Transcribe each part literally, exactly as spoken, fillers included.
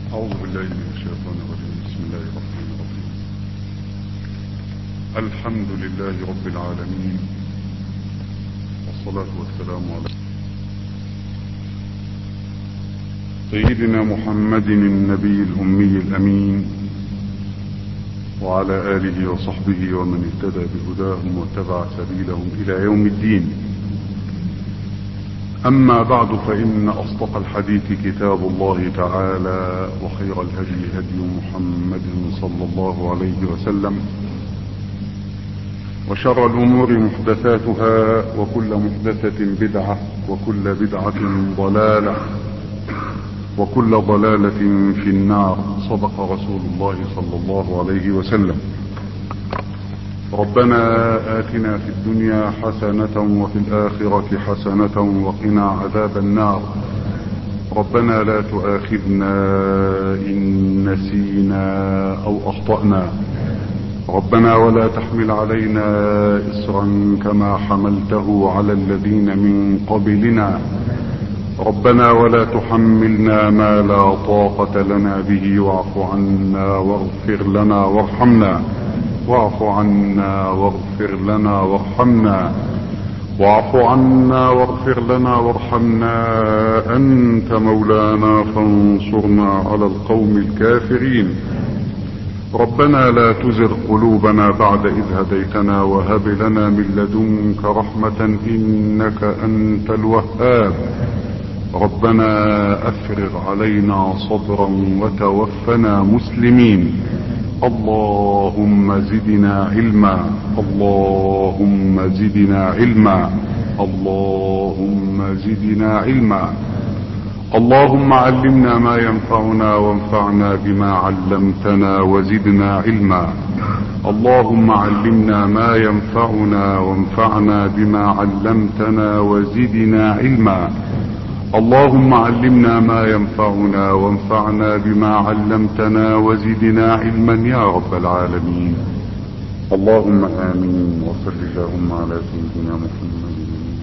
أعوذ بالله من الشيطان الرجيم. بسم الله الرحمن الرحيم. الحمد لله رب العالمين، والصلاة والسلام على سيدنا محمد النبي الأمي الأمين، وعلى آله وصحبه ومن اهتدى بهداهم واتبع سبيلهم إلى يوم الدين. أما بعد، فإن أصدق الحديث كتاب الله تعالى، وخير الهدي هدي محمد صلى الله عليه وسلم، وشر الأمور محدثاتها، وكل محدثة بدعة، وكل بدعة ضلالة، وكل ضلالة في النار. صدق رسول الله صلى الله عليه وسلم. ربنا آتنا في الدنيا حسنة وفي الآخرة حسنة وقنا عذاب النار. ربنا لا تؤاخذنا إن نسينا أو أخطأنا. ربنا ولا تحمل علينا إصرا كما حملته على الذين من قبلنا. ربنا ولا تحملنا ما لا طاقة لنا به، واعف عنا واغفر لنا وارحمنا. واعف عنا واغفر لنا وارحمنا. واعف عنا واغفر لنا وارحمنا. أنت مولانا فانصرنا على القوم الكافرين. ربنا لا تزغ قلوبنا بعد إذ هديتنا، وهب لنا من لدنك رحمة إنك أنت الوهاب. ربنا أفرغ علينا صبرا وتوفنا مسلمين. اللهم زدنا علما. اللهم زدنا علما. اللهم زدنا علما. اللهم علمنا ما ينفعنا، وانفعنا بما علمتنا، وزدنا علما. اللهم علمنا ما ينفعنا، وانفعنا بما علمتنا، وزدنا علما. اللهم علمنا ما ينفعنا، وانفعنا بما علمتنا، وزدنا علما يا رب العالمين. اللهم آمين. وصل اللهم على سيدنا محمد.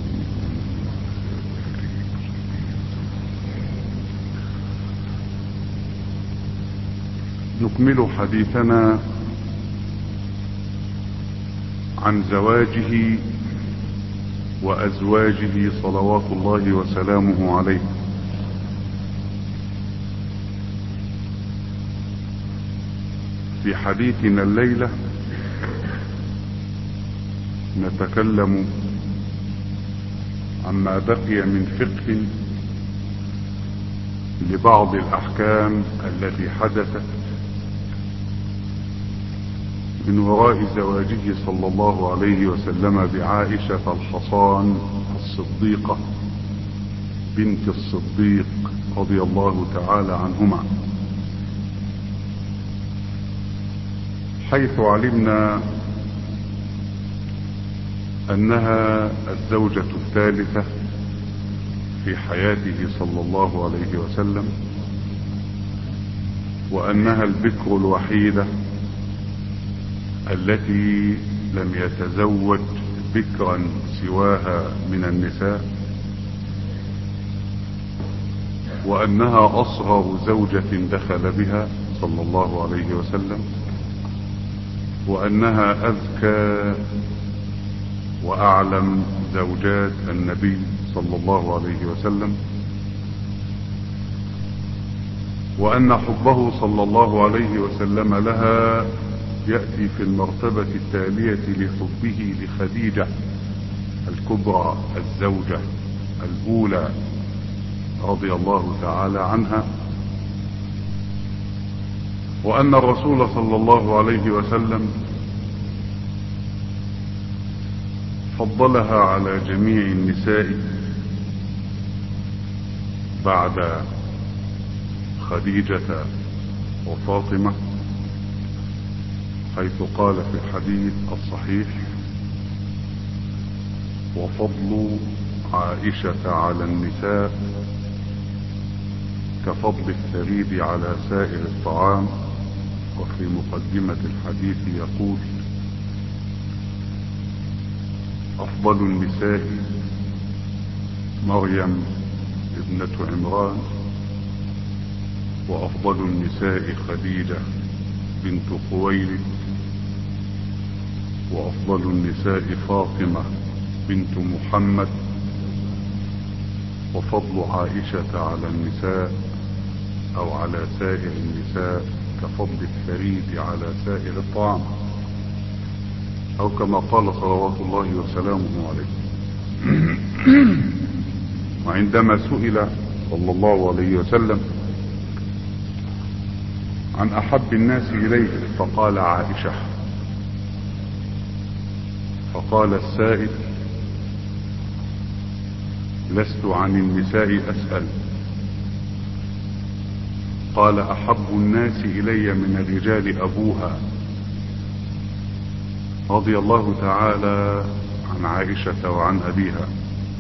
نكمل حديثنا عن زواجه وأزواجه صلوات الله وسلامه عليه. في حديثنا الليلة نتكلم عما بقي من فقه لبعض الأحكام التي حدثت من وراء زواجه صلى الله عليه وسلم بعائشة الحصان الصديقة بنت الصديق رضي الله تعالى عنهما، حيث علمنا أنها الزوجة الثالثة في حياته صلى الله عليه وسلم، وأنها البكر الوحيدة التي لم يتزوج بكرا سواها من النساء، وأنها أصغر زوجة دخل بها صلى الله عليه وسلم، وأنها أذكى وأعلم زوجات النبي صلى الله عليه وسلم، وأن حبه صلى الله عليه وسلم لها يأتي في المرتبة التالية لحبه لخديجة الكبرى الزوجة الأولى رضي الله تعالى عنها، وأن الرسول صلى الله عليه وسلم فضلها على جميع النساء بعد خديجة وفاطمة، حيث قال في الحديث الصحيح: وفضل عائشة على النساء كفضل الثريد على سائر الطعام. وفي مقدمة الحديث يقول: أفضل النساء مريم ابنة عمران، وأفضل النساء خديجة بنت خويلد، وأفضل النساء فاطمة بنت محمد، وفضل عائشة على النساء أو على سائر النساء كفضل الثريد على سائر الطعام، أو كما قال صلوات الله وسلامه عليه. وعندما سئل صلى الله عليه وسلم عن أحب الناس إليه فقال عائشة، فقال السائل: لست عن النساء أسأل. قال: أحب الناس إلي من الرجال أبوها، رضي الله تعالى عن عائشة وعن أبيها،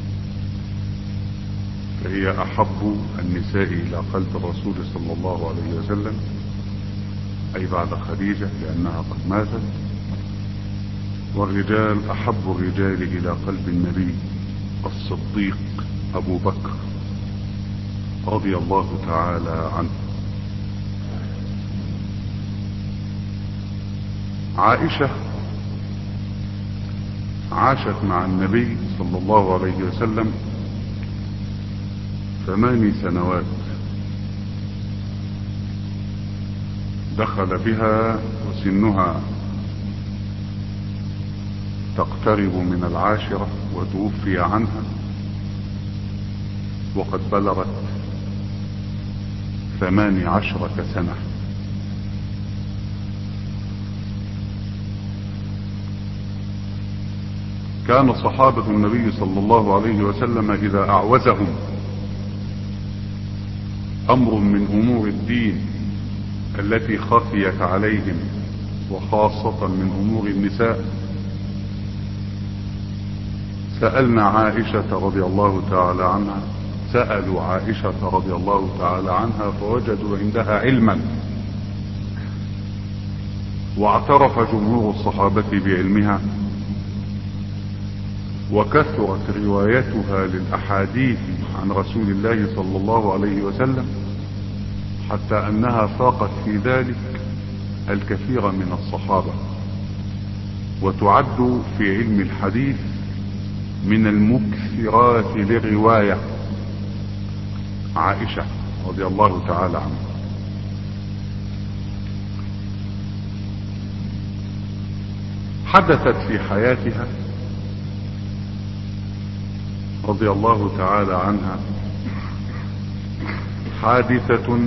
فهي أحب النساء إلى قلب الرسول صلى الله عليه وسلم، أي بعد خديجة لأنها قد ماتت. والرجال أحب الرجال إلى قلب النبي الصديق أبو بكر رضي الله تعالى عنه. عائشة عاشت مع النبي صلى الله عليه وسلم ثماني سنوات، دخل بها وسنها تقترب من العاشرة وتوفي عنها وقد بلغت ثماني عشرة سنة. كان صحابة النبي صلى الله عليه وسلم إذا أعوزهم أمر من أمور الدين التي خفيت عليهم، وخاصة من أمور النساء، سألنا عائشة رضي الله تعالى عنها سألوا عائشة رضي الله تعالى عنها فوجدوا عندها علما، واعترف جمهور الصحابة بعلمها، وكثرت روايتها للأحاديث عن رسول الله صلى الله عليه وسلم، حتى أنها فاقت في ذلك الكثير من الصحابة، وتعد في علم الحديث من المكثرات للرواية عائشة رضي الله تعالى عنها. حدثت في حياتها رضي الله تعالى عنها حادثة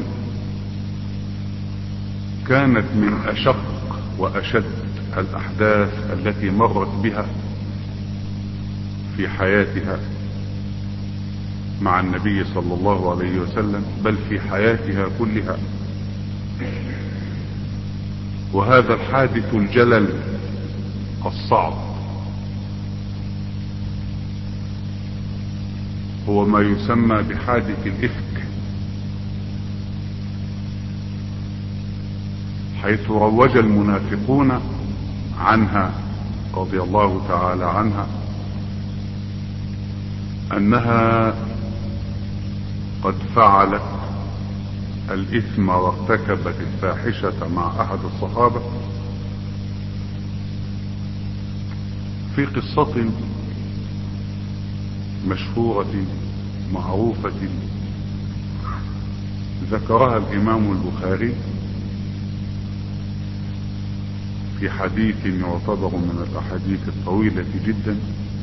كانت من أشق وأشد الأحداث التي مرت بها في حياتها مع النبي صلى الله عليه وسلم، بل في حياتها كلها. وهذا الحادث الجلل الصعب هو ما يسمى بحادث الإفك، حيث روج المنافقون عنها رضي الله تعالى عنها أنها قد فعلت الإثم وارتكبت الفاحشة مع أحد الصحابة، في قصة مشهورة معروفة ذكرها الإمام البخاري في حديث يعتبر من الأحاديث الطويلة جدا،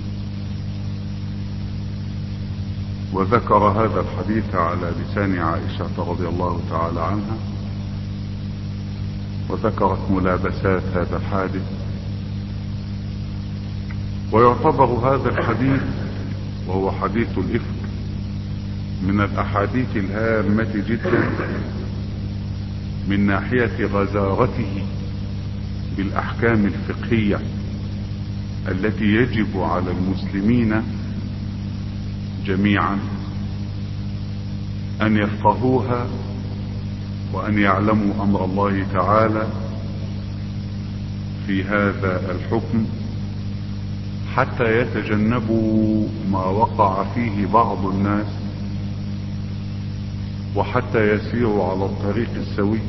وذكر هذا الحديث على لسان عائشة رضي الله تعالى عنها، وذكرت ملابسات هذا الحادث. ويعتبر هذا الحديث وهو حديث الإفك من الأحاديث الهامة جدا من ناحية غزارته بالأحكام الفقهية التي يجب على المسلمين جميعا أن يفقهوها وأن يعلموا أمر الله تعالى في هذا الحكم، حتى يتجنبوا ما وقع فيه بعض الناس وحتى يسيروا على الطريق السوي.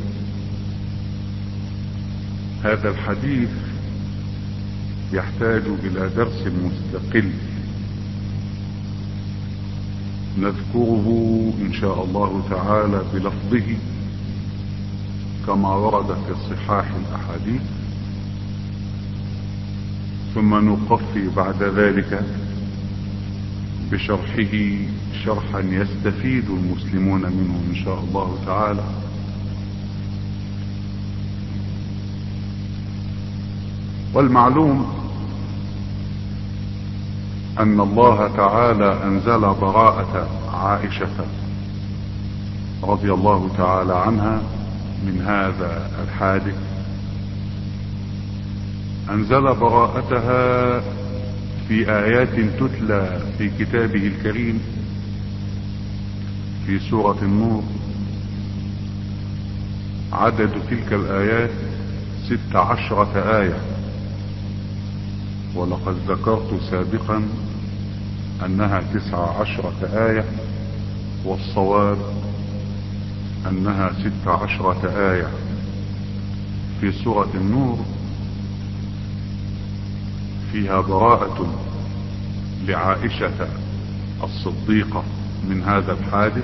هذا الحديث يحتاج إلى درس مستقل نذكره إن شاء الله تعالى بلفظه كما ورد في الصحاح الأحاديث، ثم نقفي بعد ذلك بشرحه شرحا يستفيد المسلمون منه إن شاء الله تعالى. والمعلوم أن الله تعالى أنزل براءة عائشة رضي الله تعالى عنها من هذا الحادث، أنزل براءتها في آيات تتلى في كتابه الكريم في سورة النور. عدد تلك الآيات ست عشرة آية، ولقد ذكرت سابقا أنها تسع عشرة آية، والصواب أنها ست عشرة آية. في سورة النور فيها براءة لعائشة الصديقة من هذا الحادث،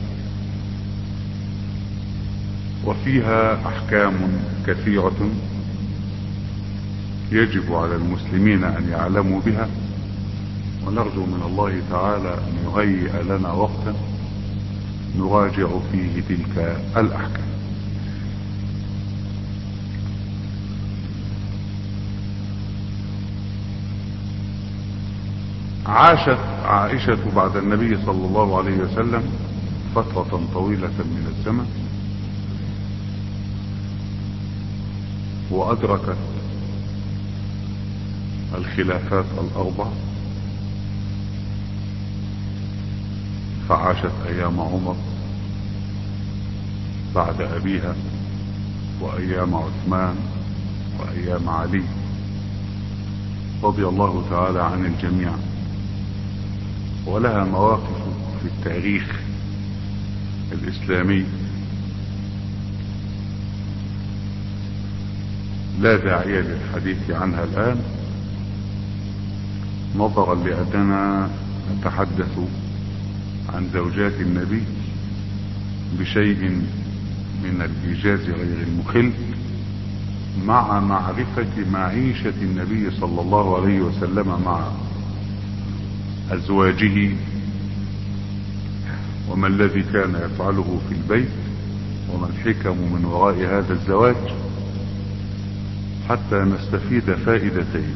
وفيها أحكام كثيرة يجب على المسلمين أن يعلموا بها، ونرجو من الله تعالى أن يهيئ لنا وقتا نراجع فيه تلك الأحكام. عاشت عائشة بعد النبي صلى الله عليه وسلم فترة طويلة من الزمن، وأدركت الخلافات الأربع، فعاشت أيام عمر بعد أبيها، وأيام عثمان، وأيام علي رضي الله تعالى عن الجميع، ولها مواقف في التاريخ الإسلامي لا داعي للحديث عنها الآن، نظرا لأننا نتحدث عن زوجات النبي بشيء من الإيجاز غير المخل، مع معرفة معيشة النبي صلى الله عليه وسلم مع أزواجه، وما الذي كان يفعله في البيت، وما الحكم من وراء هذا الزواج، حتى نستفيد فائدتين.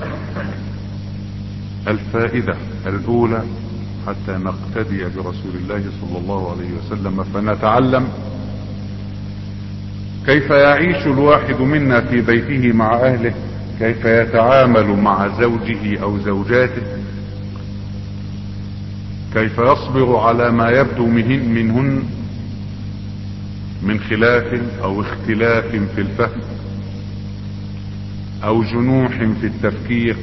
الفائدة الأولى حتى نقتدي برسول الله صلى الله عليه وسلم، فنتعلم كيف يعيش الواحد منا في بيته مع أهله، كيف يتعامل مع زوجه أو زوجاته، كيف يصبر على ما يبدو منهن من خلاف أو اختلاف في الفهم أو جنوح في التفكير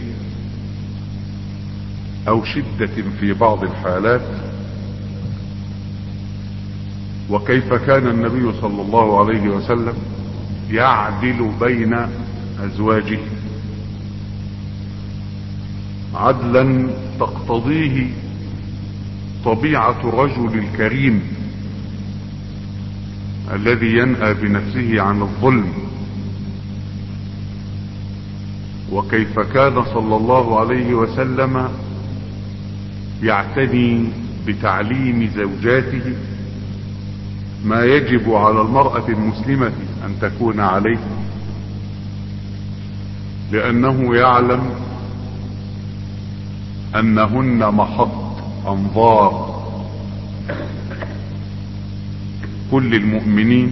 أو شدة في بعض الحالات، وكيف كان النبي صلى الله عليه وسلم يعدل بين أزواجه عدلا تقتضيه طبيعة الرجل الكريم الذي ينأى بنفسه عن الظلم، وكيف كان صلى الله عليه وسلم يعتني بتعليم زوجاته ما يجب على المرأة المسلمة أن تكون عليه، لأنه يعلم أنهن محط أنظار كل المؤمنين،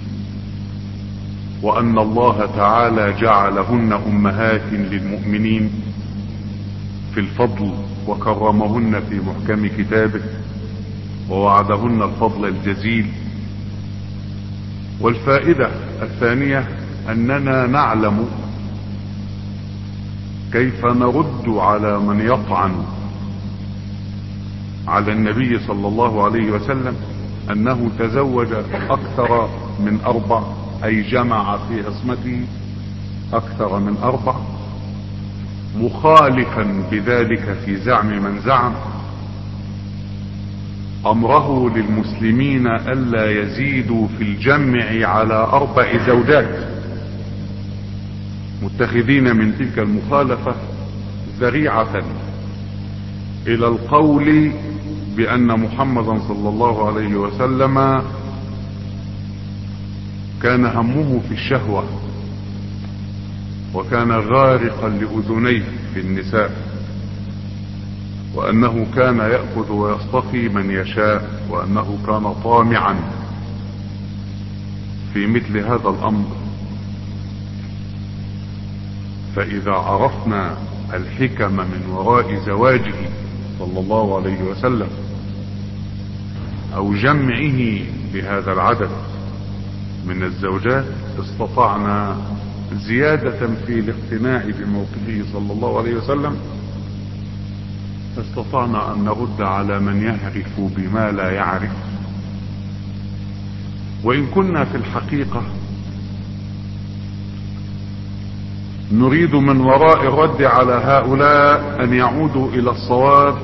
وأن الله تعالى جعلهن أمهات للمؤمنين في الفضل، وكرمهن في محكم كتابه، ووعدهن الفضل الجزيل. والفائدة الثانية أننا نعلم كيف نرد على من يطعن على النبي صلى الله عليه وسلم انه تزوج اكثر من اربع، اي جمع في عصمته اكثر من اربع، مخالفا بذلك في زعم من زعم امره للمسلمين الا يزيدوا في الجمع على اربع زوجات، متخذين من تلك المخالفة ذريعة الى القول بان محمدا صلى الله عليه وسلم كان همه في الشهوة، وكان غارقا لأذنيه في النساء، وأنه كان يأخذ ويصطفي من يشاء، وأنه كان طامعا في مثل هذا الأمر. فإذا عرفنا الحكم من وراء زواجه صلى الله عليه وسلم أو جمعه بهذا العدد من الزوجات، استطعنا زيادة في الاقتناع بموقفه صلى الله عليه وسلم، استطعنا ان نرد على من يعرف بما لا يعرف. وان كنا في الحقيقة نريد من وراء الرد على هؤلاء ان يعودوا الى الصواب،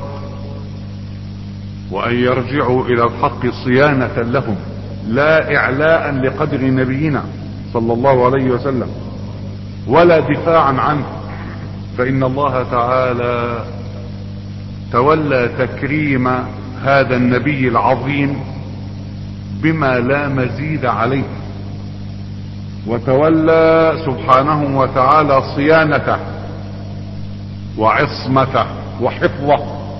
وان يرجعوا الى الحق صيانة لهم، لا اعلاء لقدر نبينا صلى الله عليه وسلم ولا دفاعا عنه. فإن الله تعالى تولى تكريم هذا النبي العظيم بما لا مزيد عليه، وتولى سبحانه وتعالى صيانته وعصمته وحفظه.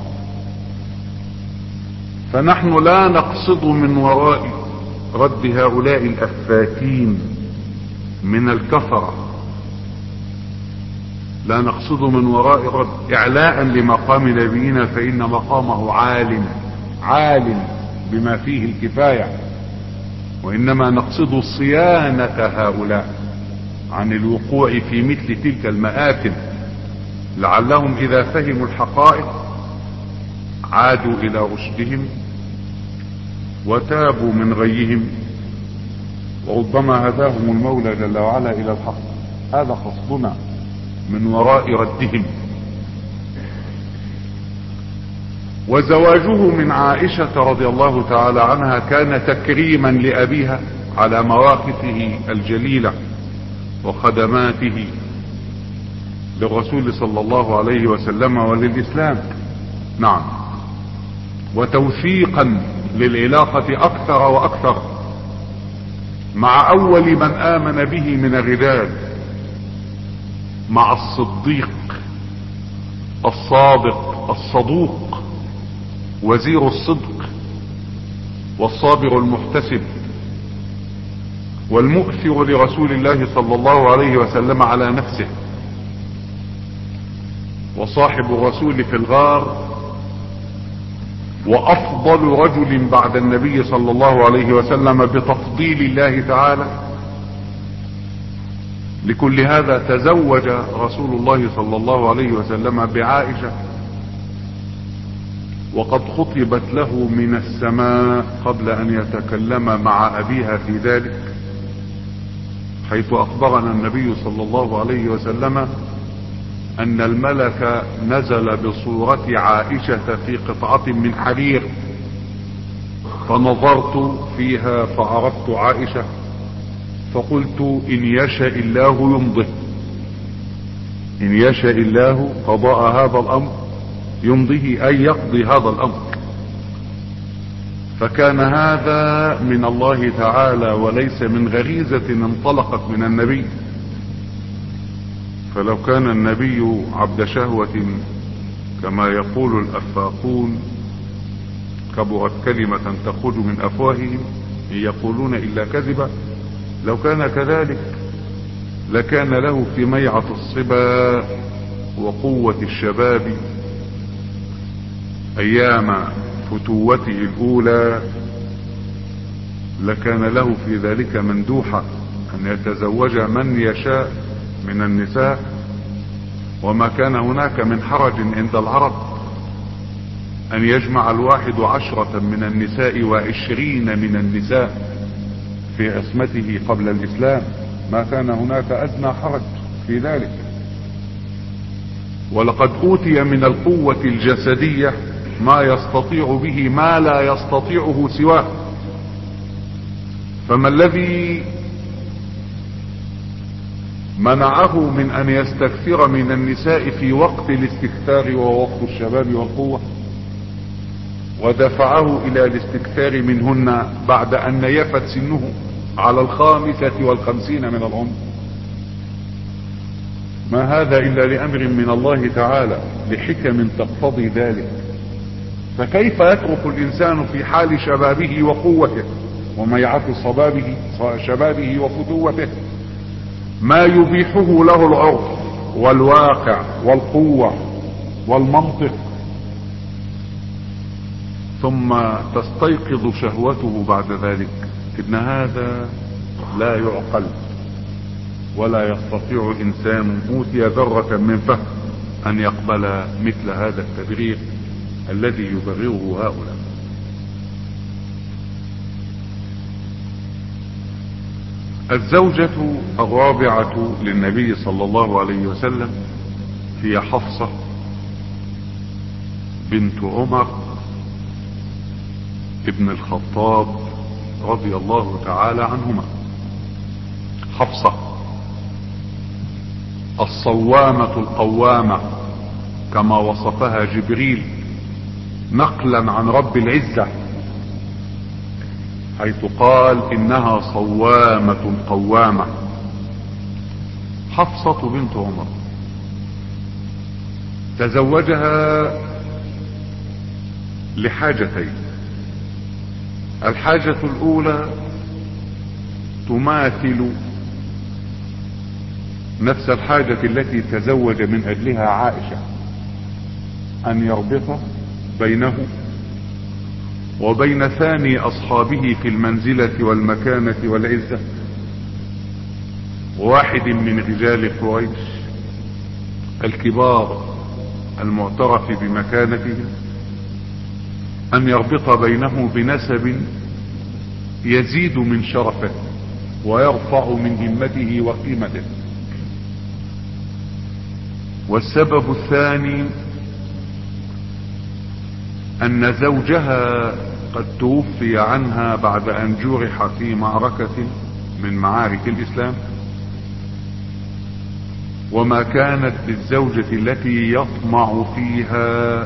فنحن لا نقصد من وراء رد هؤلاء الأفاكين من الكفرة، لا نقصد من وراء رد إعلاء لمقام نبينا، فإن مقامه عال عال بما فيه الكفاية، وإنما نقصد صيانة هؤلاء عن الوقوع في مثل تلك المآثم، لعلهم إذا فهموا الحقائق عادوا إلى رشدهم وتابوا من غيهم، وربما هداهم المولى جل وعلا إلى الحق. هذا قصدنا من وراء ردهم. وزواجه من عائشة رضي الله تعالى عنها كان تكريما لأبيها على مواقفه الجليلة وخدماته للرسول صلى الله عليه وسلم وللإسلام، نعم، وتوثيقا للعلاقة أكثر وأكثر مع أول من آمن به من الرجال، مع الصديق الصادق الصدوق وزير الصدق والصابر المحتسب والمؤثر لرسول الله صلى الله عليه وسلم على نفسه، وصاحب الرسول في الغار، وافضل رجل بعد النبي صلى الله عليه وسلم بتفضيل الله تعالى. لكل هذا تزوج رسول الله صلى الله عليه وسلم بعائشة، وقد خطبت له من السماء قبل ان يتكلم مع ابيها في ذلك، حيث اخبرنا النبي صلى الله عليه وسلم ان الملك نزل بصورة عائشة في قطعة من حرير، فنظرت فيها فعرفت عائشة، فقلت ان يشاء الله يمضي، ان يشاء الله قضاء هذا الامر يمضيه، اي يقضي هذا الامر. فكان هذا من الله تعالى وليس من غريزة انطلقت من النبي. فلو كان النبي عبد شهوة كما يقول الافاقون، كبرت كلمة تخرج من افواههم ان يقولون الا كذبا، لو كان كذلك لكان له في ميعة الصبا وقوة الشباب ايام فتوته الاولى، لكان له في ذلك مندوحة ان يتزوج من يشاء من النساء، وما كان هناك من حرج عند العرب ان يجمع الواحد عشرة من النساء وعشرين من النساء في عصمته قبل الاسلام، ما كان هناك ادنى حرج في ذلك. ولقد اوتي من القوة الجسدية ما يستطيع به ما لا يستطيعه سواه. فما الذي منعه من ان يستكثر من النساء في وقت الاستكثار ووقت الشباب والقوة، ودفعه الى الاستكثار منهن بعد ان نيفت سنه على الخامسة والخمسين من العمر؟ ما هذا الا لامر من الله تعالى، لحكم تقتضي ذلك. فكيف يترك الانسان في حال شبابه وقوته وميعة صبابه شبابه وفتوته ما يبيحه له العرف والواقع والقوة والمنطق، ثم تستيقظ شهوته بعد ذلك؟ ان هذا لا يعقل، ولا يستطيع انسان اوتي ذرة من فهم ان يقبل مثل هذا التبرير الذي يبرره هؤلاء. الزوجة الرابعة للنبي صلى الله عليه وسلم هي حفصة بنت عمر ابن الخطاب رضي الله تعالى عنهما. حفصة الصوامة القوامة كما وصفها جبريل نقلا عن رب العزة، حيث قال انها صوامة قوامة. حفصة بنت عمر تزوجها لحاجتين. الحاجة الاولى تماثل نفس الحاجة التي تزوج من اجلها عائشة، ان يربط بينه وبين ثاني اصحابه في المنزلة والمكانة والعزة، واحد من رجال قريش الكبار المعترف بمكانته، ان يربط بينه بنسب يزيد من شرفه ويرفع من همته وقيمته. والسبب الثاني ان زوجها قد توفي عنها بعد ان جرح في معركة من معارك الاسلام، وما كانت للزوجة التي يطمع فيها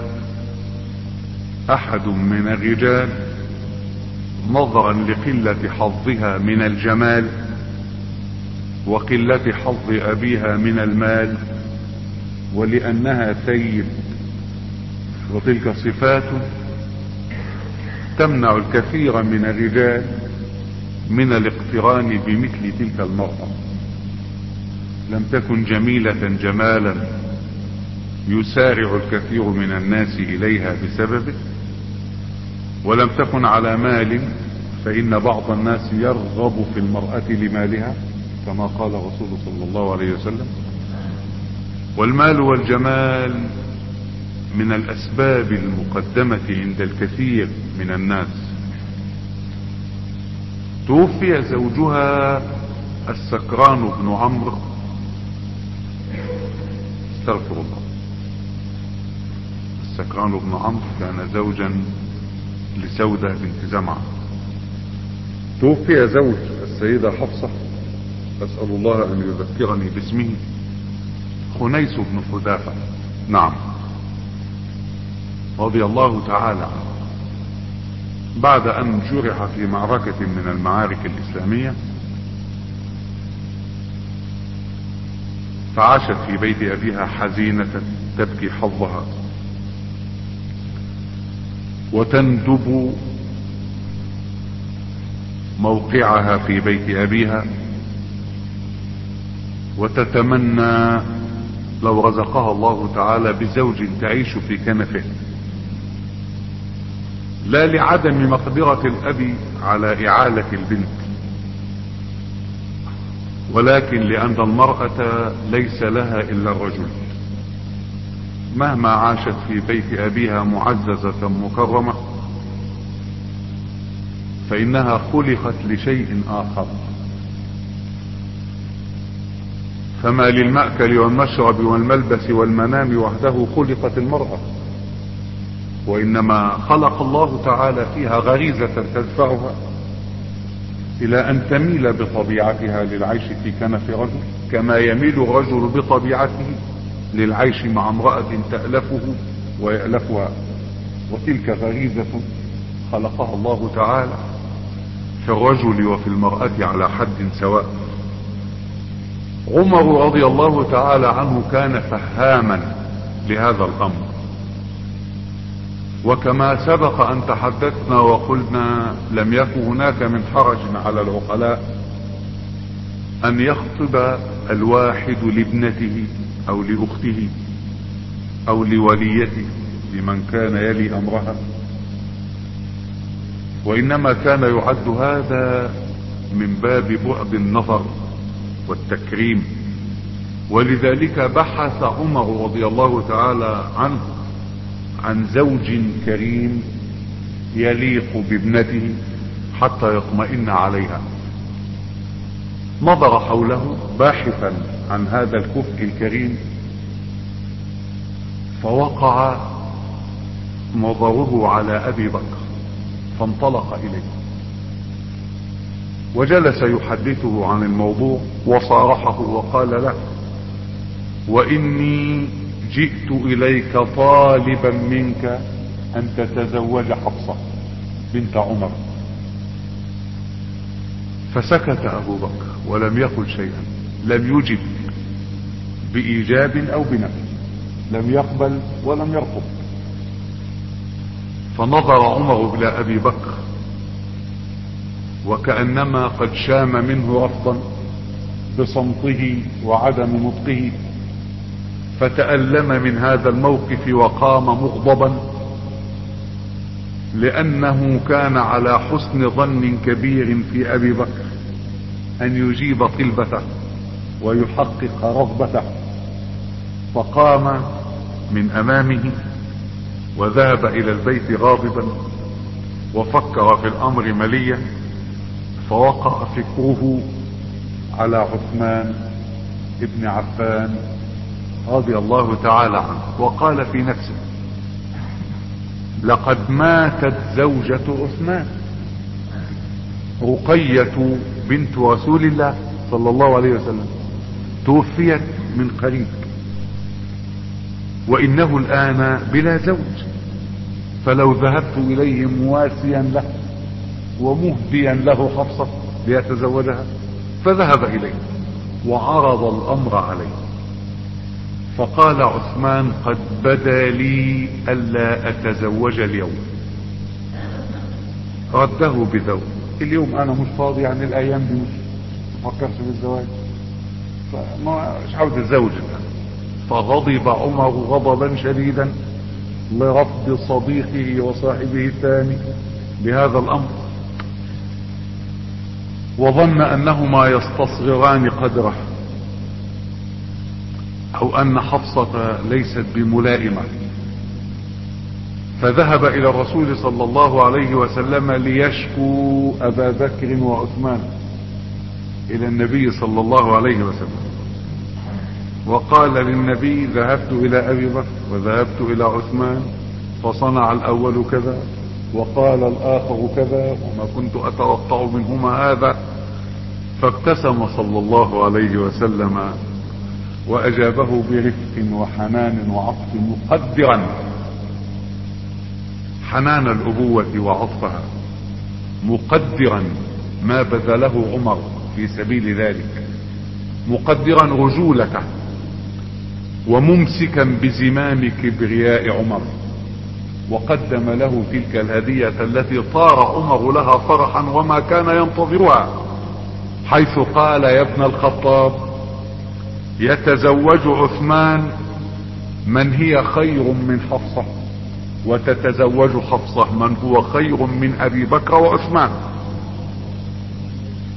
احد من الرجال نظرا لقلة حظها من الجمال وقلة حظ ابيها من المال، ولانها ثيب، وتلك صفات تمنع الكثير من الرجال من الاقتران بمثل تلك المرأة. لم تكن جميلة جمالا يسارع الكثير من الناس اليها بسببه، ولم تكن على مال، فان بعض الناس يرغب في المرأة لمالها كما قال رسول صلى الله عليه وسلم. والمال والجمال من الاسباب المقدمة عند الكثير من الناس. توفي زوجها السكران بن عمرو، استغفر الله، السكران بن عمرو كان زوجا لسودة بنت زمعة. توفي زوج السيدة حفصة، أسأل الله أن يذكرني باسمه، خنيس بن حذافة، نعم، رضي الله تعالى عنه، بعد أن جرح في معركة من المعارك الإسلامية، فعاشت في بيت أبيها حزينة تبكي حظها وتندب موقعها في بيت أبيها، وتتمنى لو رزقها الله تعالى بزوج تعيش في كنفه، لا لعدم مقدرة الأب على إعالة البنت، ولكن لأن المرأة ليس لها إلا الرجل، مهما عاشت في بيت أبيها معززة مكرمة فإنها خلقت لشيء آخر. فما للمأكل والمشرب والملبس والمنام وحده خلقت المرأة، وإنما خلق الله تعالى فيها غريزة تدفعها إلى أن تميل بطبيعتها للعيش في كنف رجل، كما يميل الرجل بطبيعته للعيش مع امرأة تألفه ويألفها. وتلك غريزة خلقها الله تعالى في الرجل وفي المرأة على حد سواء. عمر رضي الله تعالى عنه كان فهاما لهذا الأمر، وكما سبق أن تحدثنا وقلنا لم يكن هناك من حرج على العقلاء أن يخطب الواحد لابنته أو لأخته أو لوليته لمن كان يلي أمرها، وإنما كان يعد هذا من باب بعد النظر والتكريم. ولذلك بحث عمر رضي الله تعالى عنه عن زوج كريم يليق بابنته حتى يطمئن عليها. نظر حوله باحثا عن هذا الكفء الكريم، فوقع نظره على أبي بكر فانطلق إليه وجلس يحدثه عن الموضوع وصارحه وقال له: وإني جئت إليك طالبا منك أن تتزوج حفصة بنت عمر. فسكت أبو بكر ولم يقل شيئا، لم يجب بإيجاب أو بنفي، لم يقبل ولم يرفض. فنظر عمر إلى أبي بكر وكأنما قد شام منه رفضا بصمته وعدم نطقه، فتألم من هذا الموقف وقام مغضبا، لأنه كان على حسن ظن كبير في أبي بكر أن يجيب طلبته ويحقق رغبته. فقام من أمامه وذهب إلى البيت غاضبا وفكر في الأمر مليا، فوقع فكره على عثمان ابن عفان رضي الله تعالى عنه، وقال في نفسه: لقد ماتت زوجة عثمان رقية بنت رسول الله صلى الله عليه وسلم، توفيت من قريب، وإنه الآن بلا زوج، فلو ذهبت إليه مواسيا له ومهديا له حفصة ليتزوجها. فذهب إليه وعرض الأمر عليه، فقال عثمان: قد بدا لي ألا أتزوج اليوم. رده بذوق: اليوم أنا مش فاضي، يعني الأيام دي مش مفكرش بالزواج، فمش عاوز أتزوج الآن. فغضب عمر غضبا شديدا لرفض صديقه وصاحبه الثاني بهذا الأمر، وظن أنهما يستصغران قدره، أو أن حفصة ليست بملائمة. فذهب إلى الرسول صلى الله عليه وسلم ليشكو أبا بكر وعثمان إلى النبي صلى الله عليه وسلم، وقال للنبي: ذهبت إلى أبي بكر وذهبت إلى عثمان فصنع الأول كذا وقال الآخر كذا وما كنت أتوقع منهما هذا. فابتسم صلى الله عليه وسلم وأجابه برفق وحنان وعطف، مقدرا حنان الأبوة وعطفها، مقدرا ما بذله عمر في سبيل ذلك، مقدرا رجولته وممسكا بزمام كبرياء عمر، وقدم له تلك الهدية التي طار عمر لها فرحا وما كان ينتظرها، حيث قال: يا ابن الخطاب، يتزوج عثمان من هي خير من حفصة، وتتزوج حفصة من هو خير من أبي بكر وعثمان.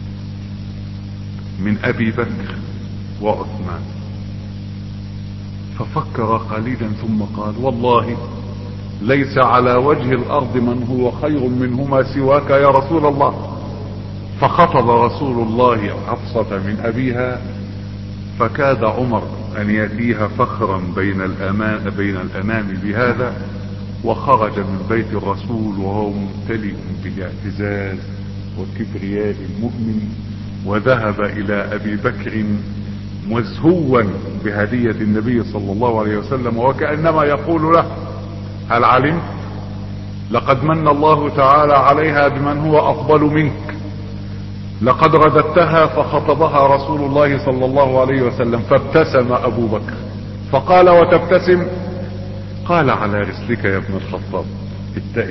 من أبي بكر وعثمان. ففكر قليلا ثم قال والله ليس على وجه الارض من هو خير منهما سواك يا رسول الله. فخطب رسول الله حفصة من ابيها، فكاد عمر ان ياتيها فخرا بين الأمان بين الانام بهذا، وخرج من بيت الرسول وهو ممتلئ بالاعتزاز وكبرياء المؤمن، وذهب الى ابي بكر مزهوا بهدية النبي صلى الله عليه وسلم، وكأنما يقول له هل علمت لقد من الله تعالى عليها بمن هو افضل منك، لقد رددتها. فخطبها رسول الله صلى الله عليه وسلم، فابتسم ابو بكر فقال وتبتسم؟ قال على رسلك يا ابن الخطاب اتئد،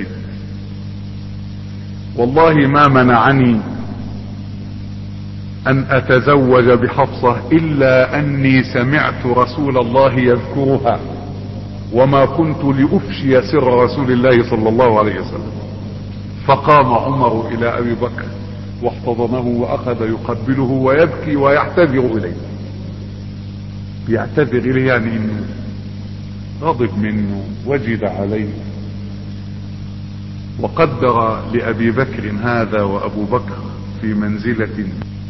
والله ما منعني ان اتزوج بحفصة الا اني سمعت رسول الله يذكرها، وما كنت لافشي سر رسول الله صلى الله عليه وسلم. فقام عمر الى ابي بكر واحتضنه واخذ يقبله ويبكي ويعتذر اليه، يعتذر اليه يعني انه غضب منه وجد عليه. وقدر لابي بكر هذا وابو بكر في منزلة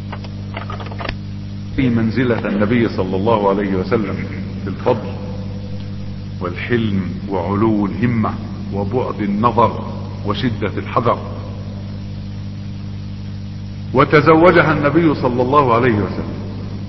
في منزلة النبي صلى الله عليه وسلم بالفضل والحلم وعلو الهمة وبعد النظر وشدة الحذر. وتزوجها النبي صلى الله عليه وسلم.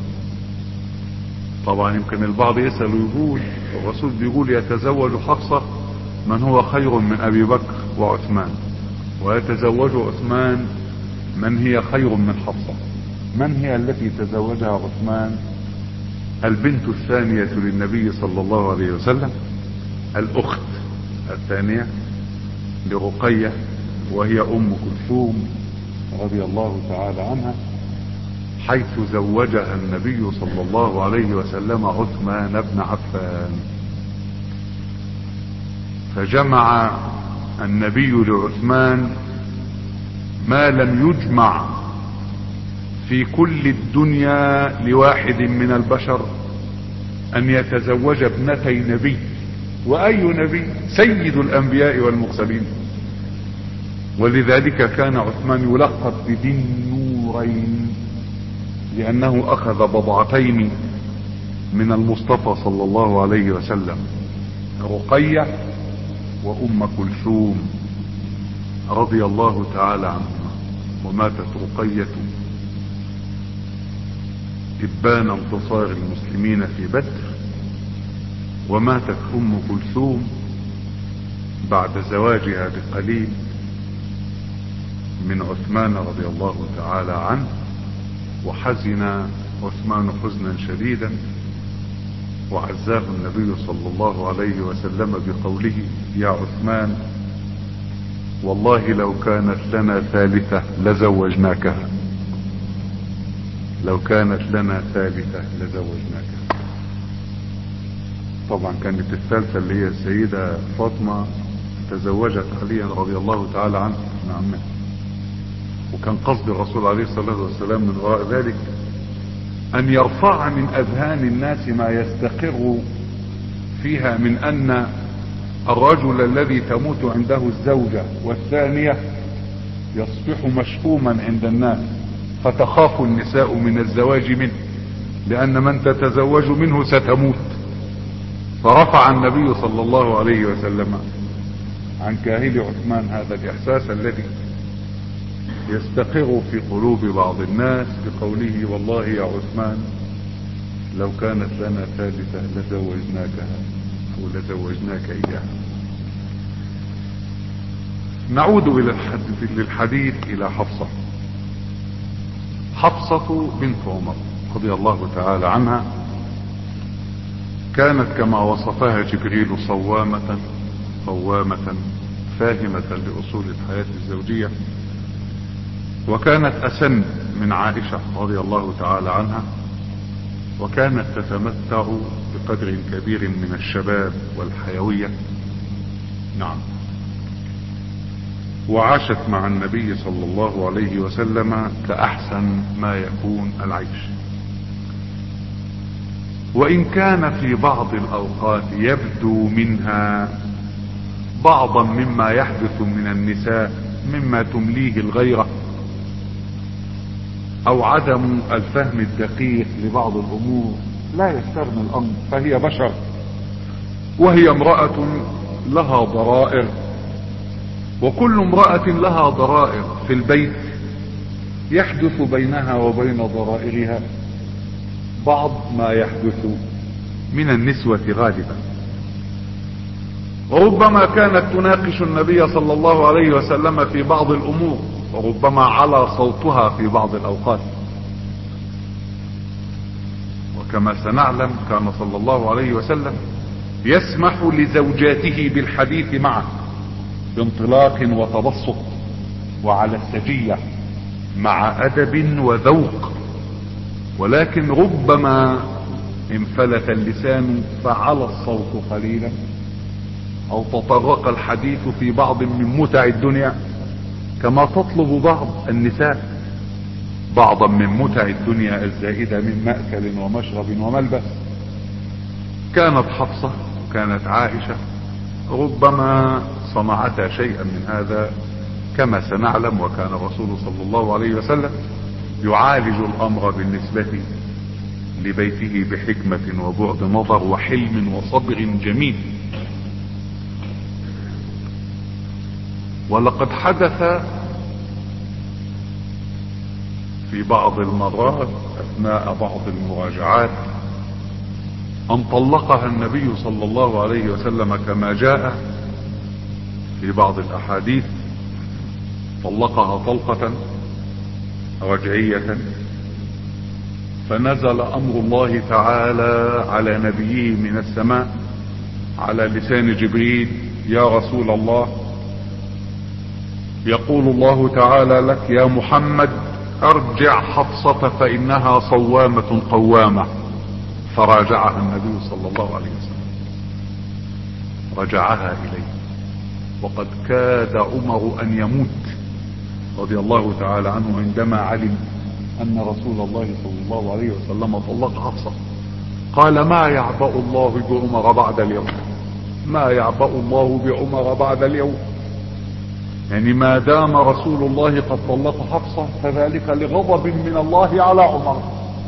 طبعا يمكن البعض يسأل ويقول الرسول بيقول يتزوج حفصة من هو خير من ابي بكر وعثمان، ويتزوج عثمان من هي خير من حفصة. من هي التي تزوجها عثمان؟ البنت الثانية للنبي صلى الله عليه وسلم، الاخت الثانية لرقية، وهي ام كلثوم رضي الله تعالى عنها، حيث زوجها النبي صلى الله عليه وسلم عثمان بن عفان. فجمع النبي لعثمان ما لم يجمع في كل الدنيا لواحد من البشر، ان يتزوج ابنتي نبي. واي نبي؟ سيد الانبياء والمرسلين. ولذلك كان عثمان يلقب بذي النورين، لانه اخذ بضعتين من المصطفى صلى الله عليه وسلم، رقية وام كلثوم رضي الله تعالى عنهما. وماتت رقية إبان انتصار المسلمين في بدر، وماتت ام كلثوم بعد زواجها بقليل من عثمان رضي الله تعالى عنه. وحزن عثمان حزنا شديدا، وعزاه النبي صلى الله عليه وسلم بقوله يا عثمان والله لو كانت لنا ثالثة لزوجناكها، لو كانت لنا ثالثة لزوجناكها. طبعا كانت الثالثة اللي هي السيدة فاطمة تزوجت عليا رضي الله تعالى عنه ابن عمه. وكان قصد الرسول عليه الصلاة والسلام من وراء ذلك ان يرفع من اذهان الناس ما يستقر فيها من ان الرجل الذي تموت عنده الزوجة والثانية يصبح مشؤوما عند الناس، فتخاف النساء من الزواج منه، لان من تتزوج منه ستموت. فرفع النبي صلى الله عليه وسلم عن كاهل عثمان هذا الاحساس الذي يستقر في قلوب بعض الناس بقوله والله يا عثمان لو كانت لنا ثالثة لزوجناكها او لزوجناك اياها. نعود الى الحديث للحديث الى حفصة. حفصة بنت عمر رضي الله تعالى عنها كانت كما وصفها جبريل صوامة قوامة فاهمة لأصول الحياة الزوجية، وكانت أسن من عائشة رضي الله تعالى عنها، وكانت تتمتع بقدر كبير من الشباب والحيوية. نعم. وعاشت مع النبي صلى الله عليه وسلم كأحسن ما يكون العيش. وإن كان في بعض الأوقات يبدو منها بعضا مما يحدث من النساء مما تمليه الغيرة أو عدم الفهم الدقيق لبعض الأمور، لا يستغني الأمر، فهي بشر، وهي امرأة لها ضرائر، وكل امرأة لها ضرائر في البيت يحدث بينها وبين ضرائرها بعض ما يحدث من النسوة غالبا. وربما كانت تناقش النبي صلى الله عليه وسلم في بعض الأمور، وربما على صوتها في بعض الأوقات. وكما سنعلم كان صلى الله عليه وسلم يسمح لزوجاته بالحديث معه بانطلاق وتبسط وعلى السجية مع أدب وذوق، ولكن ربما انفلت اللسان فعلى الصوت قليلا، او تطرق الحديث في بعض من متع الدنيا، كما تطلب بعض النساء بعضا من متع الدنيا الزائدة من مأكل ومشرب وملبس. كانت حفصة وكانت عائشة ربما صنعتا شيئا من هذا كما سنعلم. وكان الرسول صلى الله عليه وسلم يعالج الأمر بالنسبة لبيته بحكمة وبعد نظر وحلم وصبر جميل. ولقد حدث في بعض المرات أثناء بعض المراجعات أن طلقها النبي صلى الله عليه وسلم كما جاء في بعض الأحاديث، طلقها طلقة رجعية، فنزل أمر الله تعالى على نبيه من السماء على لسان جبريل: يا رسول الله، يقول الله تعالى لك يا محمد ارجع حفصة فإنها صوامة قوامة. فراجعها النبي صلى الله عليه وسلم، رجعها إليه، وقد كاد عمر أن يموت رضي الله تعالى عنه عندما علم أن رسول الله صلى الله عليه وسلم طلق حفصة. قال: ما يعبأ الله بعمر بعد اليوم، ما يعبأ الله بعمر بعد اليوم، يعني ما دام رسول الله قد طلق حفصة فذلك لغضب من الله على عمر.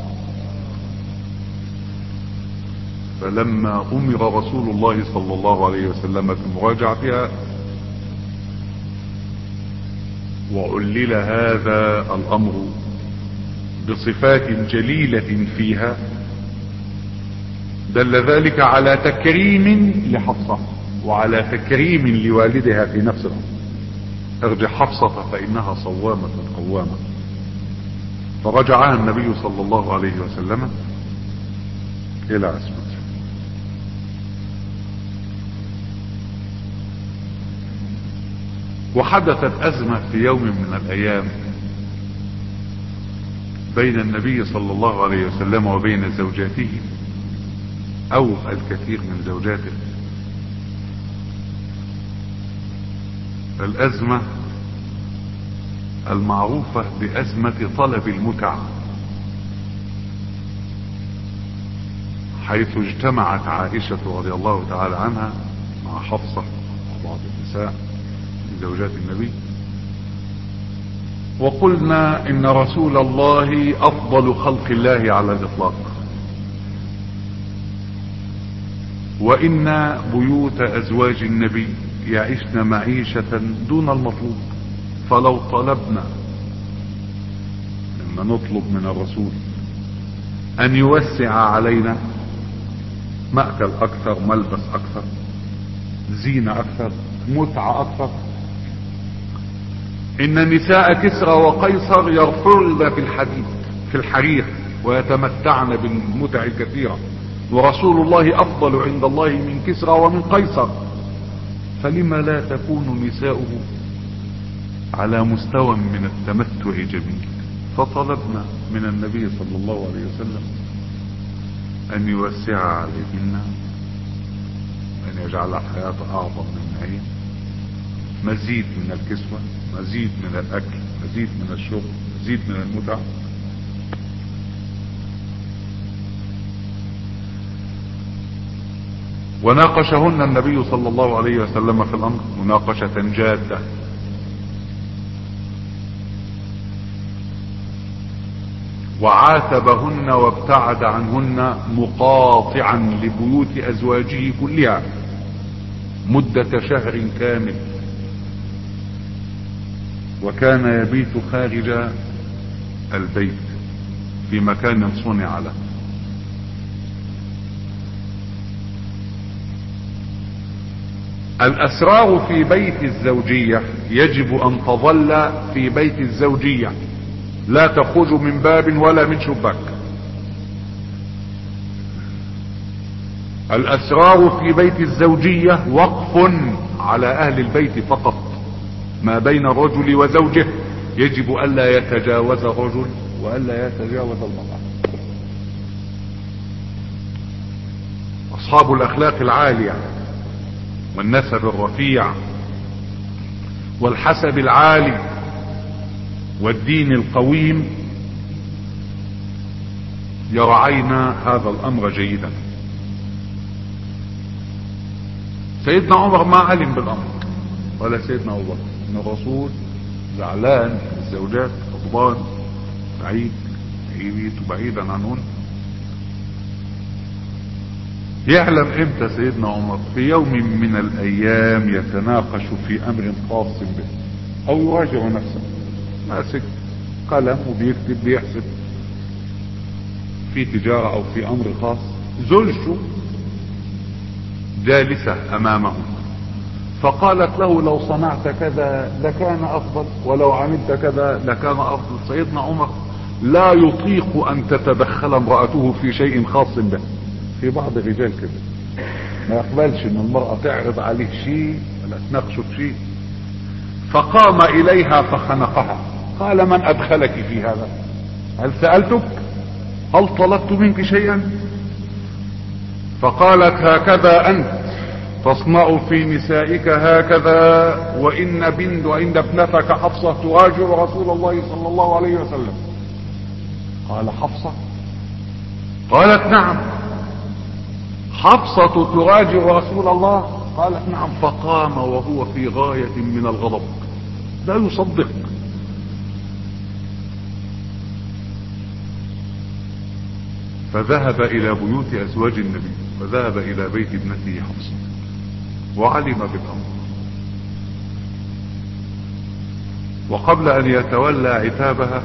فلما أمر رسول الله صلى الله عليه وسلم بمراجعتها وعلل هذا الأمر بصفات جليلة فيها، دل ذلك على تكريم لحفصة وعلى تكريم لوالدها في نفس الأمر. ارجع حفصة فإنها صوامة قوامة. فرجعها النبي صلى الله عليه وسلم إلى عصمته. وحدثت أزمة في يوم من الأيام بين النبي صلى الله عليه وسلم وبين زوجاته أو الكثير من زوجاته. الأزمة المعروفة بأزمة طلب المتع، حيث اجتمعت عائشة رضي الله تعالى عنها مع حفصة وبعض النساء من زوجات النبي، وقلنا إن رسول الله أفضل خلق الله على الإطلاق، وإن بيوت أزواج النبي يعيشن معيشة دون المطلوب. فلو طلبنا لما نطلب من الرسول أن يوسع علينا مأكل أكثر، ملبس أكثر، زينة أكثر، متعة أكثر، إن نساء كسرى وقيصر يرفرن في الحديد في الحرير ويتمتعن بالمتع الكثيرة، ورسول الله أفضل عند الله من كسرى ومن قيصر، فلما لا تكون نساؤه على مستوى من التمتع جميل؟ فطلبنا من النبي صلى الله عليه وسلم أن يوسع عليهن، أن يجعل الحياة أعظم من نعيم، مزيد من الكسوة، مزيد من الأكل، مزيد من الشرب، مزيد من المتع. وناقشهن النبي صلى الله عليه وسلم في الامر مناقشة جادة. وعاتبهن وابتعد عنهن مقاطعا لبيوت ازواجه كلها مدة شهر كامل، وكان يبيت خارج البيت في مكان صنع له. الاسرار في بيت الزوجية يجب ان تظل في بيت الزوجية، لا تخرج من باب ولا من شباك. الاسرار في بيت الزوجية وقف على اهل البيت فقط، ما بين الرجل وزوجه يجب الا يتجاوز الرجل والا يتجاوز المرأة. اصحاب الاخلاق العالية والنسب الرفيع والحسب العالي والدين القويم يرعين هذا الامر جيدا. سيدنا عمر ما علم بالامر ولا سيدنا ابو بكر، ان الرسول زعلان الزوجات غضبان بعيد يبيت بعيدا عنهن. يعلم امتى سيدنا عمر؟ في يوم من الايام يتناقش في امر خاص به او يراجع نفسه، ماسك قلم وبيكتب بيحسب في تجارة او في امر خاص، زوجته جالسة امامه فقالت له لو صنعت كذا لكان افضل ولو عملت كذا لكان افضل. سيدنا عمر لا يطيق ان تتدخل امرأته في شيء خاص به. في بعض الرجال كده ما يقبلش ان المرأة تعرض عليه شيء ولا تناقشه في شيء. فقام اليها فخنقها، قال من ادخلك في هذا؟ هل سألتك؟ هل طلبت منك شيئا؟ فقالت هكذا انت تصنع في نسائك هكذا، وان بنت وان ابنتك حفصة تراجع رسول الله صلى الله عليه وسلم. قال حفصة؟ قالت نعم. حفصة تراجع رسول الله؟ قالت نعم. فقام وهو في غاية من الغضب لا يصدق. فذهب الى بيوت ازواج النبي وذهب الى بيت ابنته حفصة وعلم بالامر. وقبل ان يتولى عتابها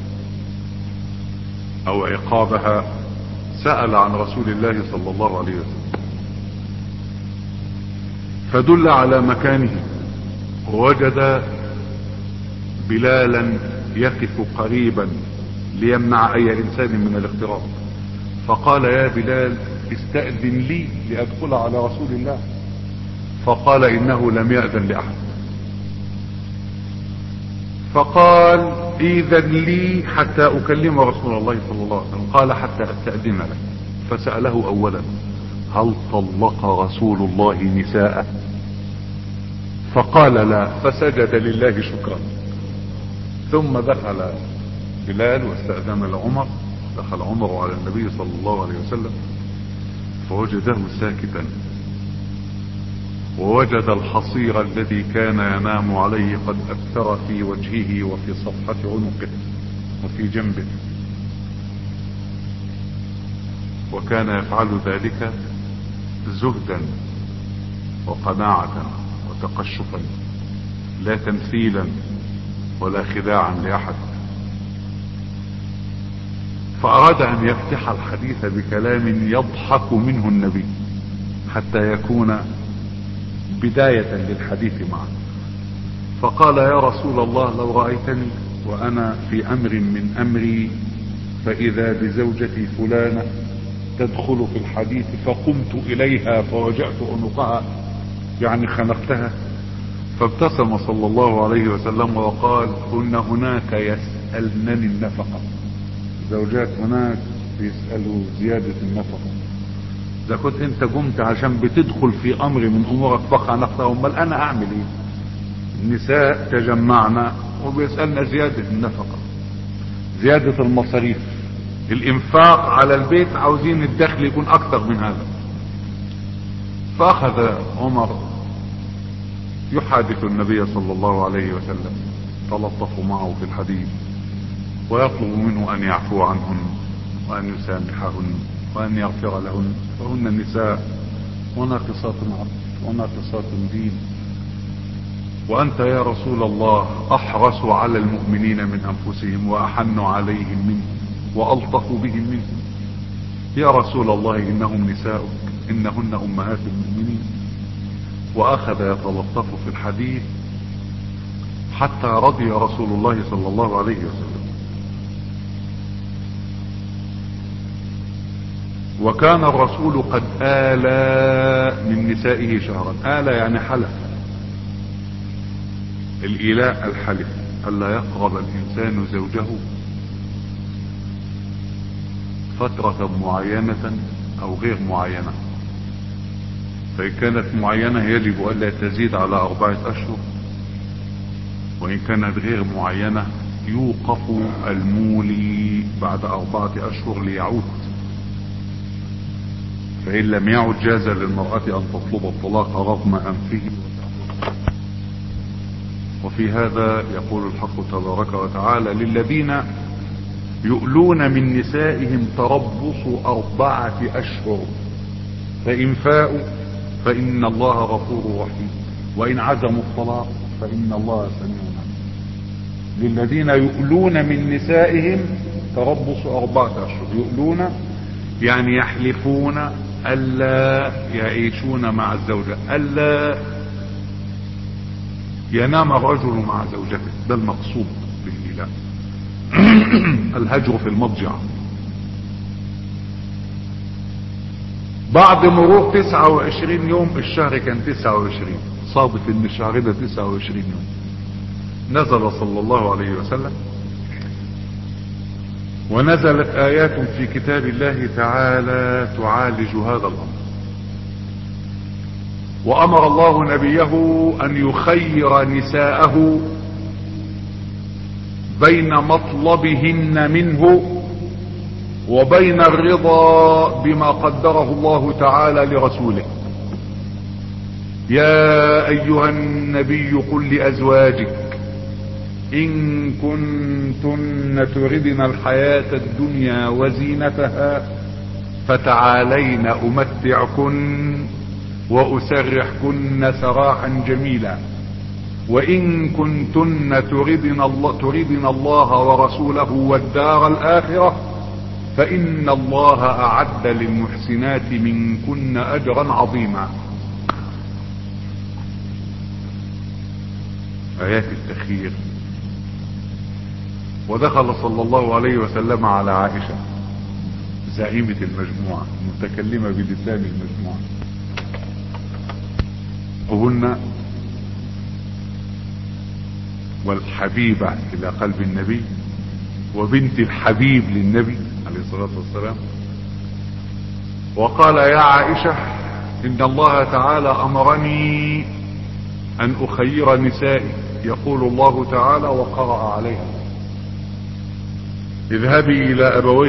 او عقابها سأل عن رسول الله صلى الله عليه وسلم فدل على مكانه، ووجد بلالا يقف قريبا ليمنع اي انسان من الاقتراب، فقال يا بلال استأذن لي لأدخل على رسول الله. فقال انه لم يأذن لأحد. فقال اذن لي حتى اكلم رسول الله صلى الله عليه وسلم. قال حتى استأذن لك. فسأله اولا هل طلق رسول الله نساءه؟ فقال لا، فسجد لله شكرا. ثم دخل بلال واستأذن لعمر. دخل عمر على النبي صلى الله عليه وسلم فوجده ساكتا، ووجد الحصير الذي كان ينام عليه قد أثر في وجهه وفي صفحة عنقه وفي جنبه، وكان يفعل ذلك زهدا وقناعة وتقشفا، لا تمثيلا ولا خداعا لأحد. فأراد أن يفتح الحديث بكلام يضحك منه النبي حتى يكون بداية للحديث معه. فقال يا رسول الله لو رأيتني وأنا في أمر من أمري فإذا بزوجتي فلانة تدخل في الحديث فقمت إليها فوجعت عنقها، يعني خنقتها. فابتسم صلى الله عليه وسلم وقال كن هناك يسألنني النفقة، زوجات هناك بيسألوا زيادة النفقة. اذا كنت انت قمت عشان بتدخل في امر من امورك فخنقتهم، بل انا اعمل ايه؟ النساء تجمعنا وبيسألنا زيادة النفقة، زيادة المصاريف، الانفاق على البيت، عاوزين الدخل يكون اكثر من هذا. فأخذ عمر يحادث النبي صلى الله عليه وسلم، تلطف معه في الحديث ويطلب منه أن يعفو عنهن وأن يسامحهن وأن يغفر لهن، فهن نساء وناقصات عقل وناقصات دين، وأنت يا رسول الله أحرص على المؤمنين من أنفسهم وأحن عليهم منهم وألطف بهم منهم. يا رسول الله إنهم نساؤك، إنهن أمهات المؤمنين. وأخذ يتلطف في الحديث حتى رضي رسول الله صلى الله عليه وسلم. وكان الرسول قد آلى من نسائه شهرا. آلى يعني حلف، الإيلاء الحلف، ألا يقرب الإنسان زوجه فترة معينة أو غير معينة، فإن كانت معينة يجب ألا تزيد على أربعة أشهر، وإن كانت غير معينة يوقف المولي بعد أربعة أشهر ليعود، فإن لم يعد جاز للمرأة أن تطلب الطلاق رغم أنفه. وفي هذا يقول الحق تبارك وتعالى للذين يؤلون من نسائهم تربص أربعة أشهر فإن فاءوا فإن الله غفور رحيم وإن عزموا الطلاق فإن الله سميع عليم. للذين يؤلون من نسائهم تربص أربعة أشهر. يؤلون يعني يحلفون ألا يعيشون مع الزوجة، ألا ينام الرجل مع زوجته، ده المقصود بالإيلاء. الهجر في المضجع. بعد مرور تسعة وعشرين يوم، الشهر كان تسعة وعشرين، صادف ان الشهر ده تسعة وعشرين يوم، نزل صلى الله عليه وسلم ونزلت آيات في كتاب الله تعالى تعالج هذا الأمر. وأمر الله نبيه أن يخير نساءه بين مطلبهن منه وبين الرضا بما قدره الله تعالى لرسوله. يا أيها النبي قل لأزواجك إن كنتن تردن الحياة الدنيا وزينتها فتعالين أمتعكن وأسرحكن سراحا جميلا، وإن كنتن تردن الله, تردن الله ورسوله والدار الآخرة فإن الله أعد للمحسنات منكن أجرا عظيما. آيات التخيير. ودخل صلى الله عليه وسلم على عائشة زعيمة المجموعة المتكلمة بلسان المجموعة، وهن والحبيبة إلى قلب النبي وبنت الحبيب للنبي عليه الصلاة والسلام، وقال يا عائشة إن الله تعالى أمرني أن أخير نسائي. يقول الله تعالى وقرأ عليها اذهبي إلى أبويك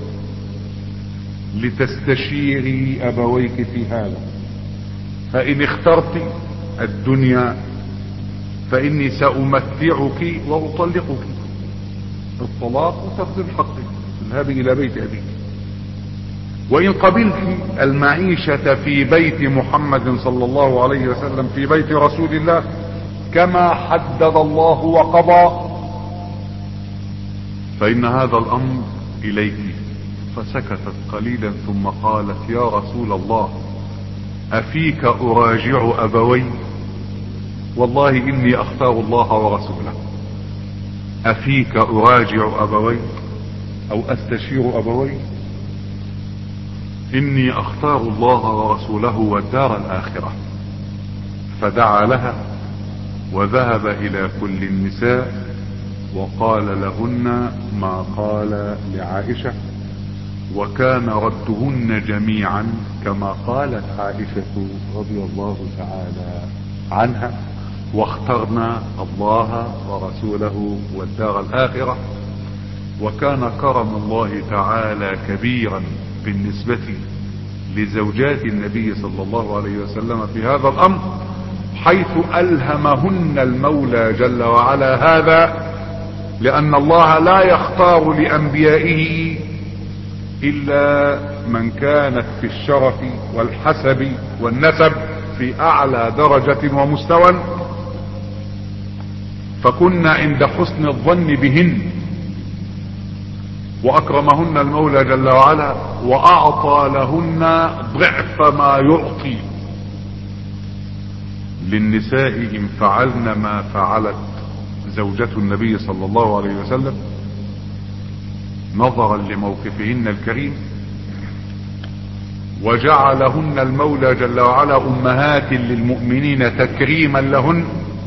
لتستشيري أبويك في هذا، فإن اخترت الدنيا فإني سأمتعك وأطلقك، الطلاق وتفضل حقك، اذهبي إلى بيت أبيك. وإن قبلت المعيشة في بيت محمد صلى الله عليه وسلم في بيت رسول الله كما حدد الله وقضى فإن هذا الأمر إليك. فسكتت قليلا ثم قالت يا رسول الله أفيك أراجع أبوي؟ والله إني أختار الله ورسوله. أفيك أراجع أبوي أو أستشير أبوي؟ إني أختار الله ورسوله والدار الآخرة. فدعا لها وذهب إلى كل النساء وقال لهن ما قال لعائشة، وكان ردهن جميعا كما قالت عائشة رضي الله تعالى عنها، واخترنا الله ورسوله والدار الآخرة. وكان كرم الله تعالى كبيرا بالنسبة لزوجات النبي صلى الله عليه وسلم في هذا الامر، حيث الهمهن المولى جل وعلا هذا، لان الله لا يختار لانبيائه الا من كانت في الشرف والحسب والنسب في اعلى درجة ومستوى، فكنا عند حسن الظن بهن، واكرمهن المولى جل وعلا واعطى لهن ضعف ما يعطي للنساء ان فعلن ما فعلت زوجة النبي صلى الله عليه وسلم، نظرا لموقفهن الكريم. وجعلهن المولى جل وعلا امهات للمؤمنين تكريما لهن،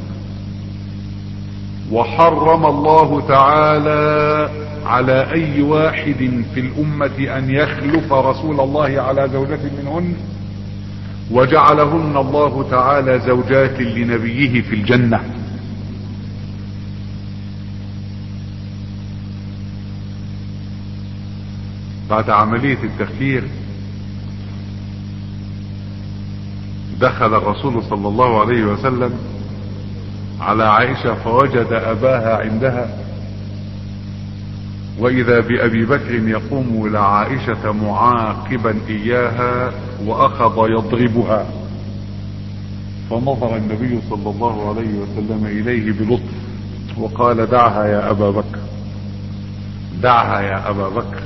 وحرم الله تعالى على اي واحد في الامة ان يخلف رسول الله على زوجة منهن، وجعلهن الله تعالى زوجات لنبيه في الجنة. بعد عملية التخيير دخل الرسول صلى الله عليه وسلم على عائشة فوجد اباها عندها، واذا بابي بكر يقوم الى عائشة معاقبا اياها واخذ يضربها، فنظر النبي صلى الله عليه وسلم اليه بلطف وقال: دعها يا ابا بكر، دعها يا ابا بكر.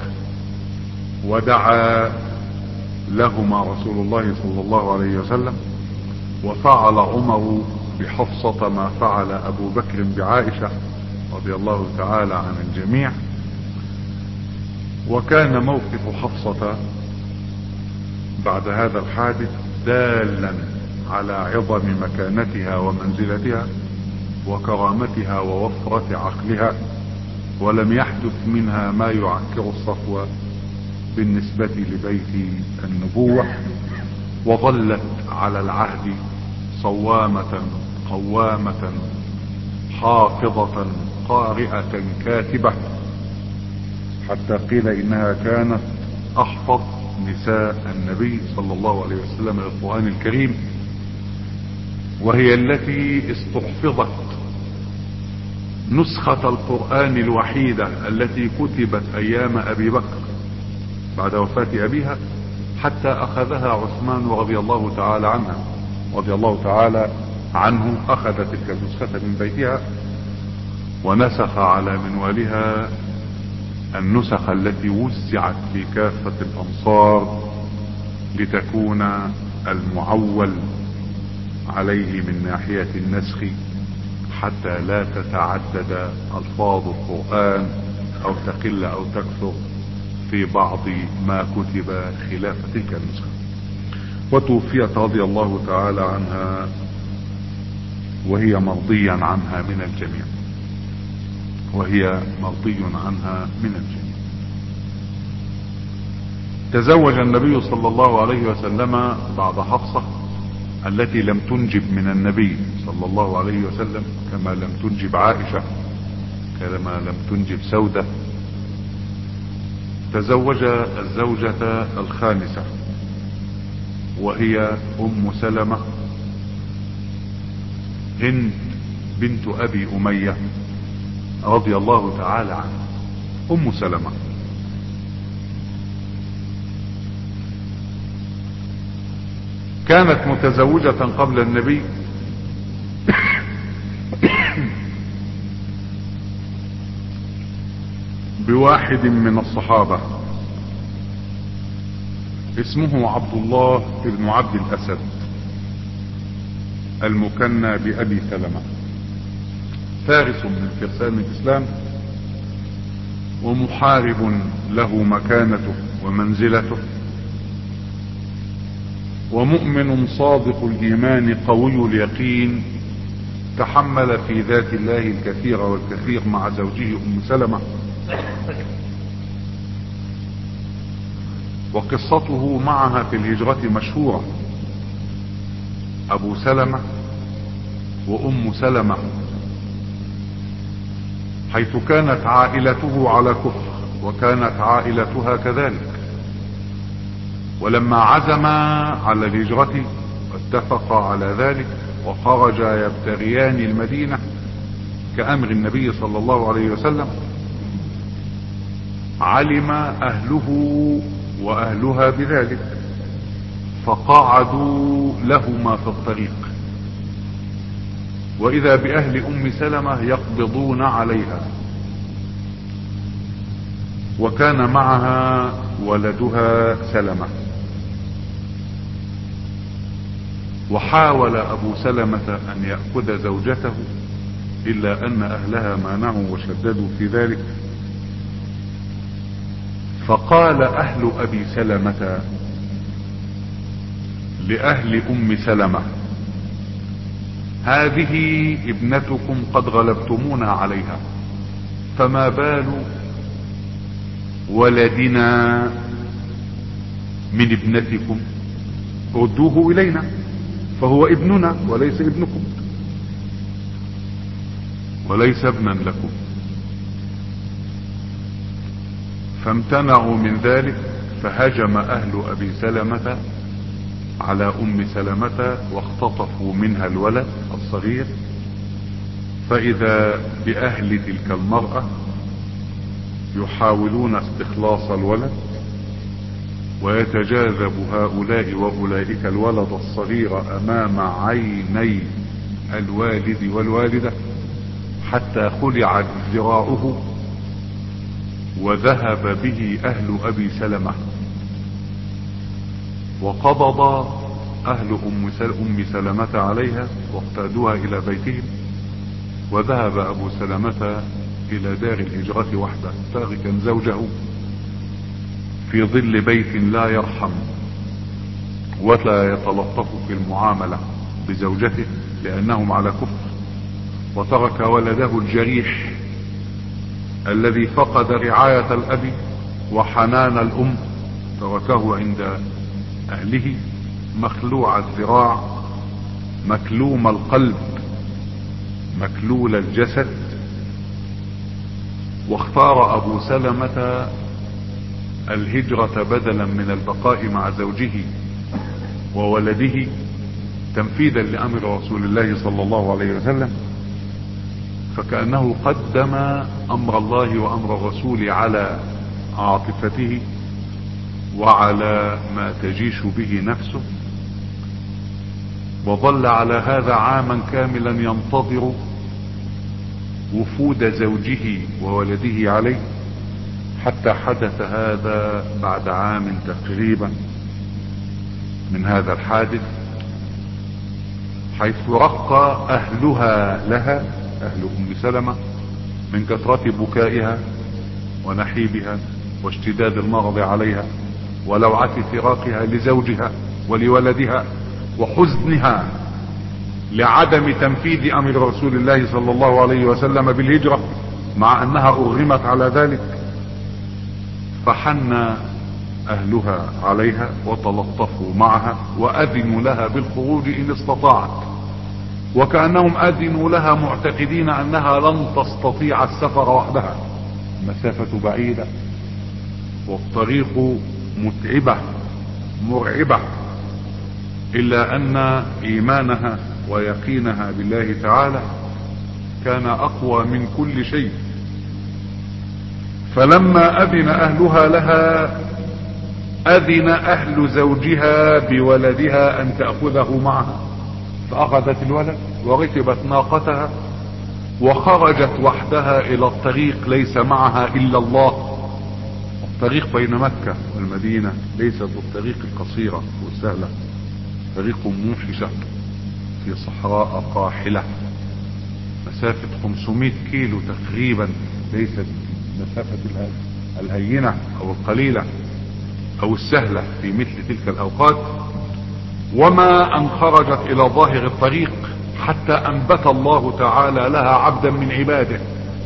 ودعا لهما رسول الله صلى الله عليه وسلم، وفعل عمر بحفصة ما فعل ابو بكر بعائشة رضي الله تعالى عن الجميع. وكان موقف حفصة بعد هذا الحادث دالا على عظم مكانتها ومنزلتها وكرامتها ووفرة عقلها، ولم يحدث منها ما يعكر الصفوة بالنسبة لبيت النبوة، وظلت على العهد صوامة قوامة حافظة قارئة كاتبة، حتى قيل انها كانت احفظ نساء النبي صلى الله عليه وسلم للقرآن الكريم، وهي التي استحفظت نسخة القرآن الوحيدة التي كتبت ايام ابي بكر بعد وفاة ابيها، حتى اخذها عثمان رضي الله تعالى عنها رضي الله تعالى عنه، اخذ تلك النسخة من بيتها ونسخ على منوالها النسخ التي وزعت في كافة الامصار لتكون المعول عليه من ناحية النسخ، حتى لا تتعدد الفاظ القرآن او تقل او تكثر في بعض ما كتب خلاف تلك النسخة. وتوفيت رضي الله تعالى عنها وهي مرضيا عنها من الجميع، وهي مرضي عنها من الجميع. تزوج النبي صلى الله عليه وسلم بعد حفصة التي لم تنجب من النبي صلى الله عليه وسلم، كما لم تنجب عائشة، كما لم تنجب سودة. تزوج الزوجة الخامسة وهي ام سلمة هند بنت ابي امية رضي الله تعالى عنها. ام سلمة كانت متزوجة قبل النبي بواحد من الصحابة اسمه عبد الله بن عبد الاسد المكنى بابي سلمة، فارس من فرسان الاسلام ومحارب له مكانته ومنزلته، ومؤمن صادق الايمان قوي اليقين، تحمل في ذات الله الكثير والكثير مع زوجه ام سلمة. وقصته معها في الهجرة مشهورة، ابو سلمة وام سلمة، حيث كانت عائلته على كفر وكانت عائلتها كذلك، ولما عزم على الهجرة واتفقا على ذلك وخرجا يبتغيان المدينة كأمر النبي صلى الله عليه وسلم، علم أهله وأهلها بذلك فقعدوا لهما في الطريق، وإذا بأهل أم سلمة يقبضون عليها، وكان معها ولدها سلمة. وحاول أبو سلمة أن يأخذ زوجته إلا أن أهلها مانعوا وشددوا في ذلك، فقال أهل أبي سلمة لأهل أم سلمة: هذه ابنتكم قد غلبتمونا عليها، فما بال ولدنا من ابنتكم؟ ردوه إلينا، فهو ابننا وليس ابنكم وليس ابنا لكم. فامتنعوا من ذلك، فهجم أهل أبي سلمة على أم سلمة واختطفوا منها الولد الصغير، فإذا بأهل تلك المرأة يحاولون استخلاص الولد، ويتجاذب هؤلاء وأولئك الولد الصغير أمام عيني الوالد والوالدة حتى خلعت ذراعه، وذهب به أهل أبي سلمة، وقبض أهل أم سلمة عليها واقتادوها إلى بيتهم، وذهب أبو سلمة إلى دار الهجرة وحده تاركا زوجه في ظل بيت لا يرحم ولا يتلطف في المعاملة بزوجته لأنهم على كفر، وترك ولده الجريح الذي فقد رعاية الأب وحنان الأم، تركه عند أهله مخلوع الذراع مكلوم القلب مكلول الجسد. واختار أبو سلمة الهجرة بدلا من البقاء مع زوجه وولده تنفيذا لأمر رسول الله صلى الله عليه وسلم، فكأنه قدم أمر الله وأمر الرسول على عاطفته وعلى ما تجيش به نفسه، وظل على هذا عاما كاملا ينتظر وفود زوجه وولده عليه، حتى حدث هذا بعد عام تقريبا من هذا الحادث، حيث رق أهلها لها، أهل أم سلمة، من كثرة بكائها ونحيبها واشتداد المرض عليها ولوعة فراقها لزوجها ولولدها وحزنها لعدم تنفيذ أمر رسول الله صلى الله عليه وسلم بالهجرة مع أنها أرغمت على ذلك. فحن أهلها عليها وتلطفوا معها وأذنوا لها بالخروج إن استطاعت، وكأنهم أذنوا لها معتقدين أنها لن تستطيع السفر وحدها، مسافة بعيدة والطريق متعبة مرعبة، إلا أن إيمانها ويقينها بالله تعالى كان أقوى من كل شيء. فلما أذن أهلها لها أذن أهل زوجها بولدها أن تأخذه معها، فأخذت الولد وركبت ناقتها وخرجت وحدها إلى الطريق ليس معها إلا الله. الطريق بين مكة والمدينة ليست الطريق القصيرة والسهلة، طريق موحشة في صحراء قاحلة، مسافة خمسمائة كيلو تقريبا، ليست مسافة الهينة أو القليلة أو السهلة في مثل تلك الأوقات. وما أن خرجت إلى ظاهر الطريق حتى أنبت الله تعالى لها عبدا من عباده،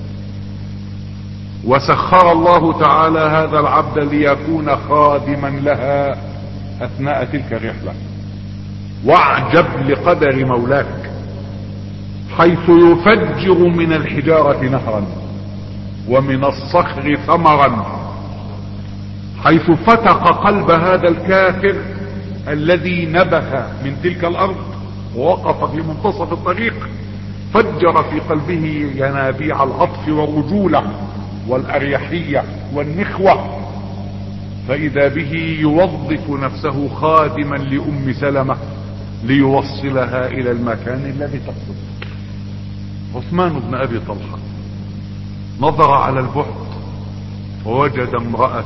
وسخر الله تعالى هذا العبد ليكون خادما لها أثناء تلك الرحلة. واعجب لقدر مولاك، حيث يفجر من الحجارة نهرا ومن الصخر ثمرا، حيث فتق قلب هذا الكافر الذي نبث من تلك الارض ووقف في منتصف الطريق، فجر في قلبه ينابيع العطف والرجولة والاريحية والنخوة، فاذا به يوظف نفسه خادما لام سلمة ليوصلها الى المكان الذي تقصد. عثمان بن ابي طلحة نظر على البعد ووجد امرأة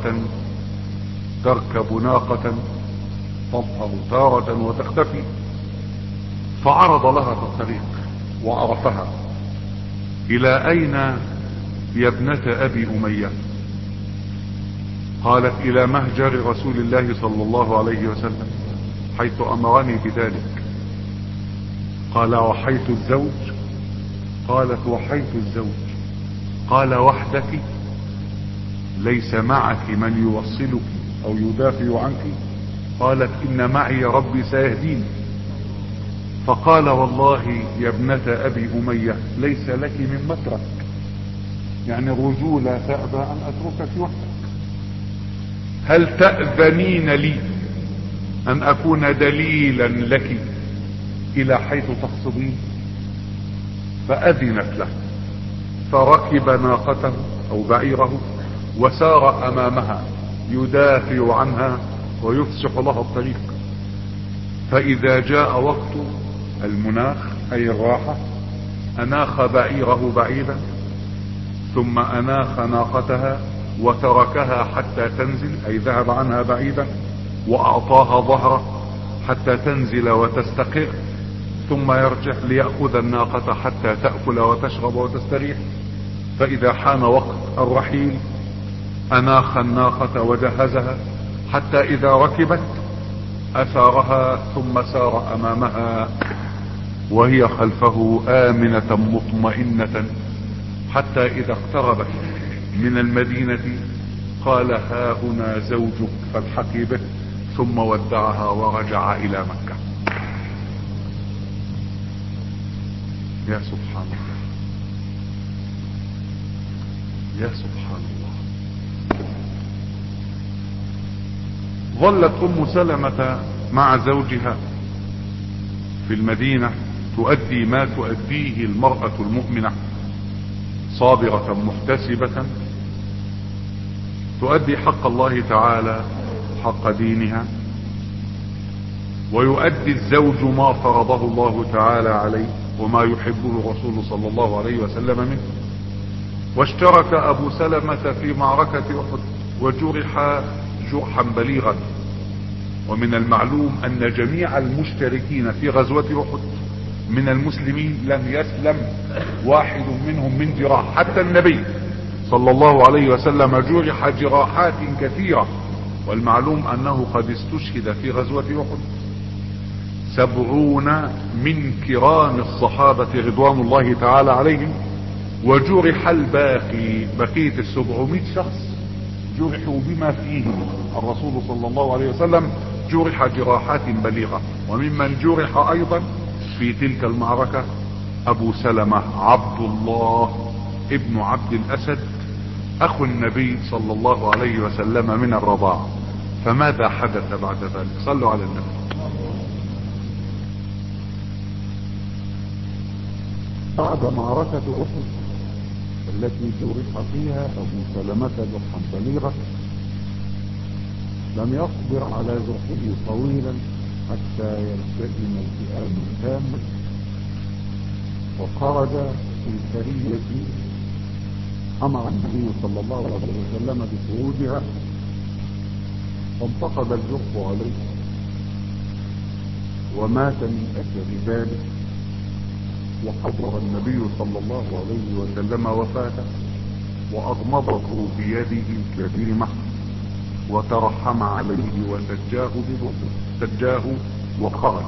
تركب ناقة تظهر تارة وتختفي، فعرض لها في الطريق وعرفها. الى اين يا ابنة ابي امية؟ قالت الى مهجر رسول الله صلى الله عليه وسلم حيث امرني بذلك. قال وحيث الزوج؟ قالت وحيث الزوج. قال وحدك؟ ليس معك من يوصلك او يدافع عنك؟ قالت ان معي ربي سيهديني. فقال والله يا ابنة ابي امية ليس لك من مترك، يعني الرجولة تأبى ان اتركك وحدك. هل تأذنين لي ان اكون دليلا لك الى حيث تقصدين؟ فاذنت له، فركب ناقته او بعيره وسار امامها يدافع عنها ويفسح لها الطريق. فاذا جاء وقت المناخ اي الراحة اناخ بعيره بعيدا، ثم اناخ ناقتها وتركها حتى تنزل، اي ذهب عنها بعيدا واعطاها ظهره حتى تنزل وتستقر، ثم يرجع ليأخذ الناقة حتى تأكل وتشرب وتستريح. فاذا حان وقت الرحيل اناخ الناقة وجهزها حتى اذا ركبت اثارها ثم سار امامها وهي خلفه آمنة مطمئنة، حتى اذا اقتربت من المدينة قال ها هنا زوجك فالحقي به، ثم ودعها ورجع الى مكة. يا سبحان الله، يا سبحان الله. ظلت ام سلمة مع زوجها في المدينة تؤدي ما تؤديه المرأة المؤمنة، صابرة محتسبة، تؤدي حق الله تعالى حق دينها، ويؤدي الزوج ما فرضه الله تعالى عليه وما يحبه الرسول صلى الله عليه وسلم منه. واشترك ابو سلمة في معركة احد وجرح جرحا بليغا. ومن المعلوم ان جميع المشتركين في غزوة احد من المسلمين لم يسلم واحد منهم من جراح، حتى النبي صلى الله عليه وسلم جرح جراحات كثيرة. والمعلوم انه قد استشهد في غزوة احد سبعون من كرام الصحابة رضوان الله تعالى عليهم، وجرح الباقي بقية السبعمائة شخص جرحوا بما فيه الرسول صلى الله عليه وسلم جرح جراحات بليغة. وممن جرح ايضا في تلك المعركة ابو سلمة عبد الله ابن عبد الاسد اخو النبي صلى الله عليه وسلم من الرضاعة. فماذا حدث بعد ذلك؟ صلوا على النبي. بعد معركة احد التي جرح فيها ابو سلمة جرحا بليغا لم يصبر على جرحه طويلا حتى يلتئم التئام تاما، وخرج في سرية امر النبي صلى الله عليه وسلم بخروجها، فانتقد الجرح عليه ومات من اجل ذلك. وحضر النبي صلى الله عليه وسلم وفاته واغمضه بيده الكريمة وترحم عليه وسجاه بروحه سجاه وخرج.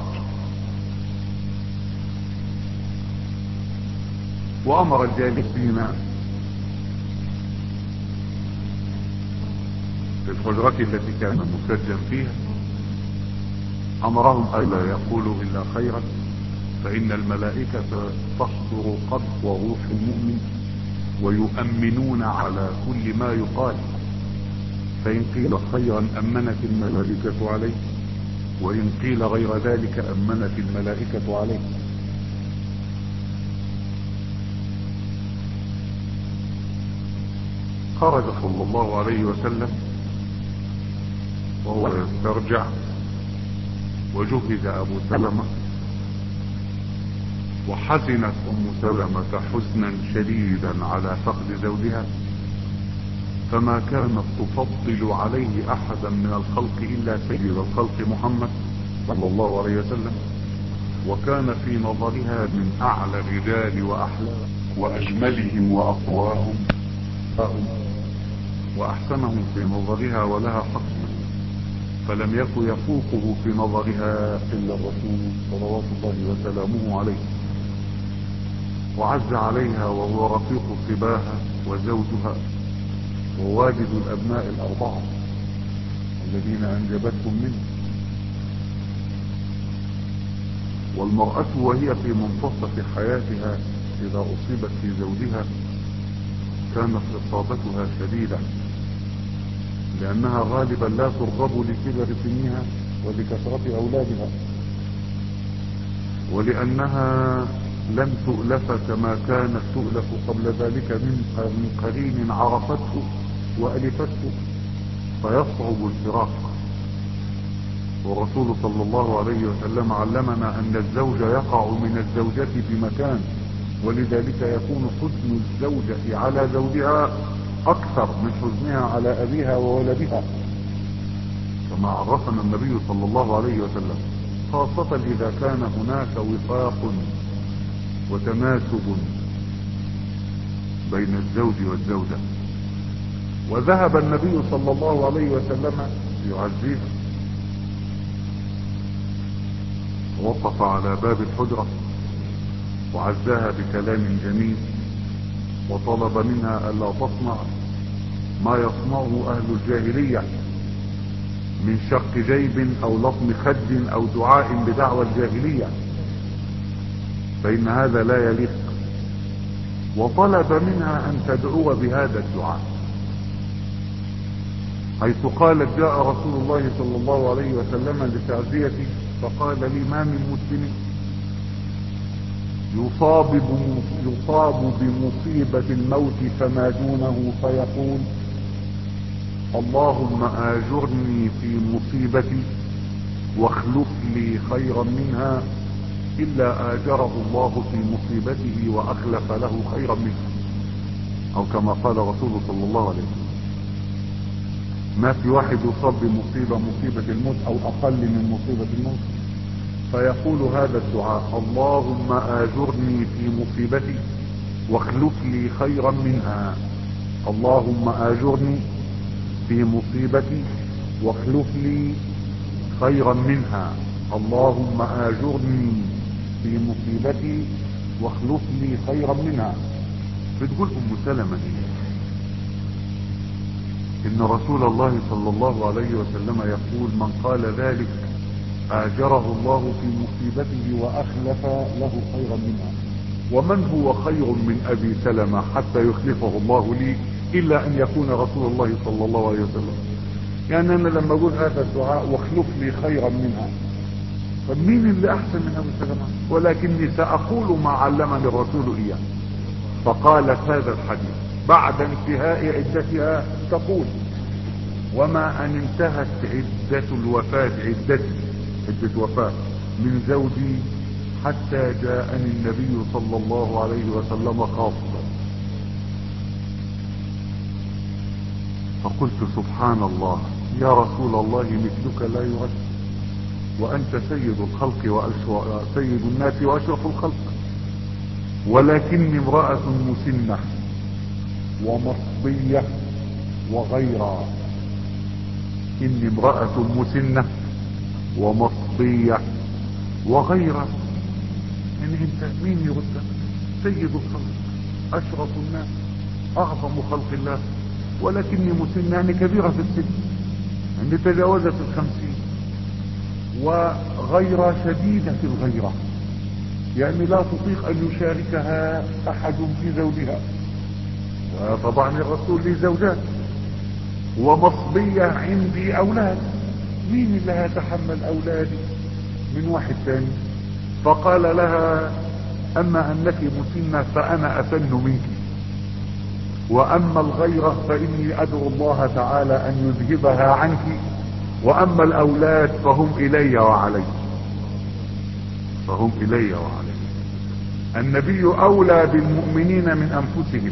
وامر الجالسين في الحجرة التي كان مسجن فيها امرهم الا يقولوا الا خيرا، فان الملائكة تحضر قبض روح المؤمن ويؤمنون على كل ما يقال. فإن قيل خيرا أمنت الملائكة عليه، وإن قيل غير ذلك أمنت الملائكة عليه. خرج صلى الله عليه وسلم وهو يسترجع، وجهز أبو سلمة، وحزنت أم سلمة حزنا شديدا على فقد زوجها، فما كانت تفضل عليه أحدا من الخلق إلا سيد الخلق محمد صلى الله عليه وسلم، وكان في نظرها من أعلى الرجال وأحلى وأجملهم وأقواهم وأحسنهم في نظرها ولها حق، فلم يكن يفوقه في نظرها إلا الرسول صلوات الله وسلامه عليه. وعز عليها وهو رفيق صباها وزوجها ووالد الأبناء الأربعة الذين أنجبتهم منه. والمرأة وهي في منتصف حياتها إذا أصيبت في زوجها كانت إصابتها شديدة، لأنها غالبا لا ترغب لكبر سنها ولكثرة أولادها، ولأنها لم تؤلف كما كانت تؤلف قبل ذلك من قرين عرفته وألفته، فيصعب الفراق. والرسول صلى الله عليه وسلم علمنا أن الزوج يقع من الزوجة بمكان، ولذلك يكون حزن الزوجة على زوجها أكثر من حزنها على أبيها وولدها، كما عرفنا النبي صلى الله عليه وسلم، خاصة إذا كان هناك وفاق وتناسب بين الزوج والزوجة. وذهب النبي صلى الله عليه وسلم يعزيها، وقف على باب الحجرة وعزاها بكلام جميل، وطلب منها ألا تصنع ما يصنعه أهل الجاهلية من شق جيب أو لطم خد أو دعاء بدعوى الجاهلية، فإن هذا لا يليق. وطلب منها أن تدعو بهذا الدعاء، حيث قالت: جاء رسول الله صلى الله عليه وسلم لتعزيتي فقال لي: ما من مسلم يصاب يصاب بمصيبة الموت فما دونه فيقول: اللهم آجرني في مصيبتي واخلف لي خيرا منها، إلا آجره الله في مصيبته وأخلف له خيرا منها، أو كما قال رسول صلى الله عليه وسلم. ما في واحد يصاب بمصيبة مصيبة الموت أو أقل من مصيبة الموت فيقول هذا الدعاء: اللهم آجرني في مصيبتي واخلف لي خيرا منها، اللهم آجرني في مصيبتي واخلف لي خيرا منها، اللهم آجرني في مصيبتي واخلف لي خيرا منها. بتقول أم سلمة إن رسول الله صلى الله عليه وسلم يقول: من قال ذلك آجره الله في مصيبته وأخلف له خيرا منها. ومن هو خير من أبي سلمة حتى يخلفه الله لي إلا أن يكون رسول الله صلى الله عليه وسلم؟ يعني أنا لما أقول هذا الدعاء واخلف لي خيرا منها، فمين اللي أحسن من أبي سلمة؟ ولكني سأقول ما علمني الرسول إياه. فقالت هذا الحديث بعد انتهاء عدتها تقول: وما أن انتهت عدة الوفاة عدتي عدة وفاة من زوجي حتى جاءني النبي صلى الله عليه وسلم خاصة، فقلت: سبحان الله يا رسول الله، مثلك لا يرد، وأنت سيد الخلق وأشرف سيد الناس وأشرف الخلق، ولكني امرأة مسنة ومصبية وغيرا. إني امرأة مسنة ومصبية وغيرا. يعني انت مين يردك؟ سيد الخلق، أشرف الناس، أعظم خلق الله، ولكني مسنة يعني كبيرة في السن، يعني تجاوزت الخمسين، وغيرة شديدة الغيرة، يعني لا تطيق أن يشاركها أحد في زوجها. وطبعا الرسول له زوجات، ومصبية عندي اولاد، مين اللي هيتحمل اولادي من واحد تاني؟ فقال لها اما انك مسنة فانا اسن منك، واما الغيرة فاني ادعو الله تعالى ان يذهبها عنك، واما الاولاد فهم الي وعلي، فهم الي وعلي. النبي اولى بالمؤمنين من انفسهم،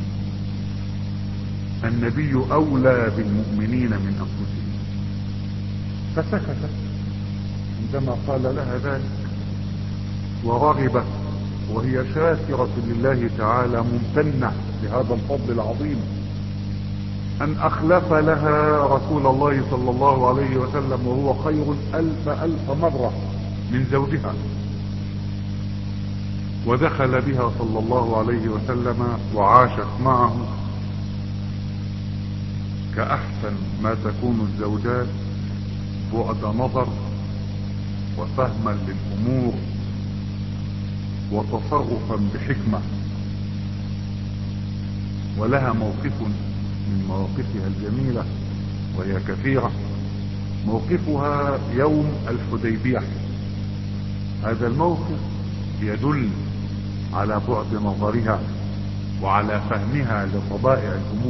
النبي اولى بالمؤمنين من انفسهم. فسكتت عندما قال لها ذلك، ورغبت وهي شاكرة لله تعالى ممتنة بهذا الفضل العظيم ان اخلف لها رسول الله صلى الله عليه وسلم وهو خير الف الف مرة من زوجها، ودخل بها صلى الله عليه وسلم وعاشت معه كأحسن ما تكون الزوجات، بعد نظر وفهما للأمور وتصرفا بحكمة. ولها موقف من مواقفها الجميلة وهي كثيرة، موقفها يوم الحديبية. هذا الموقف يدل على بعد نظرها وعلى فهمها لطبائع الأمور.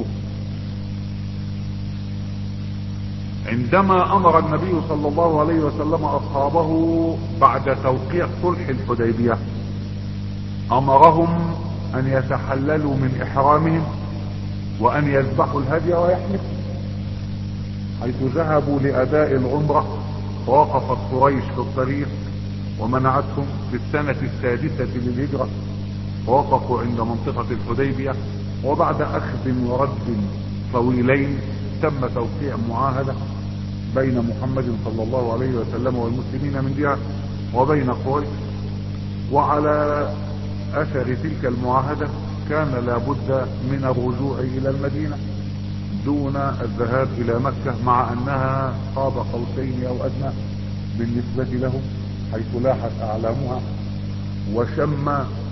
عندما امر النبي صلى الله عليه وسلم اصحابه بعد توقيع صلح الحديبية، امرهم ان يتحللوا من احرامهم وان يذبحوا الهدي ويحلقوا، حيث ذهبوا لاداء العمرة فوقفت قريش في الطريق ومنعتهم في السنة السادسة للهجرة، ووقفوا عند منطقة الحديبية، وبعد اخذ ورد طويلين تم توقيع معاهدة بين محمد صلى الله عليه وسلم والمسلمين من جهة وبين قريش. وعلى اثر تلك المعاهدة كان لابد من الرجوع الى المدينة دون الذهاب الى مكة، مع انها قاب قوسين او ادنى بالنسبة لهم، حيث لاحت اعلامها وشم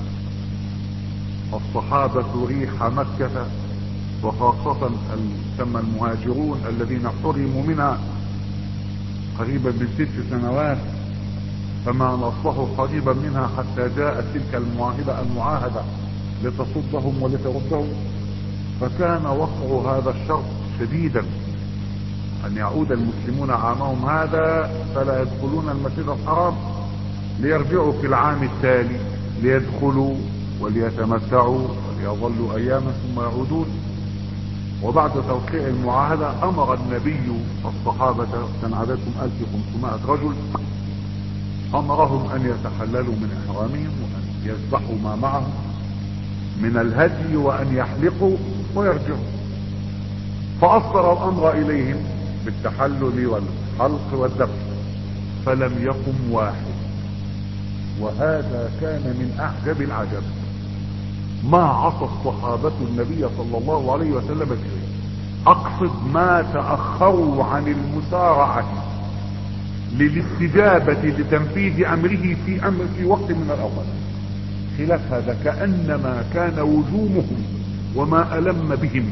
الصحابة ريح مكة، وخاصة ثم المهاجرون الذين حرموا منها قريبا من ست سنوات، فما نصلحوا قريبا منها حتى جاءت تلك المعاهدة المعاهدة لتصدهم ولتردهم. فكان وقع هذا الشرط شديدا، ان يعود المسلمون عامهم هذا فلا يدخلون المسجد الحرام، ليرجعوا في العام التالي ليدخلوا وليتمتعوا وليظلوا اياما ثم يعودون. وبعد توقيع المعاهدة امر النبي الصحابة، كان عددهم الف وخمسمائة رجل، امرهم ان يتحللوا من احرامهم وان يذبحوا ما معهم من الهدي وان يحلقوا ويرجعوا. فاصدر الامر اليهم بالتحلل والحلق والذبح، فلم يقم واحد. وهذا كان من اعجب العجب، ما عصى الصحابة النبي صلى الله عليه وسلم شيء، اقصد ما تأخروا عن المسارعة للاستجابة لتنفيذ امره في امر في وقت من الاوقات. خلاف هذا كأنما كان وجومهم وما ألم بهم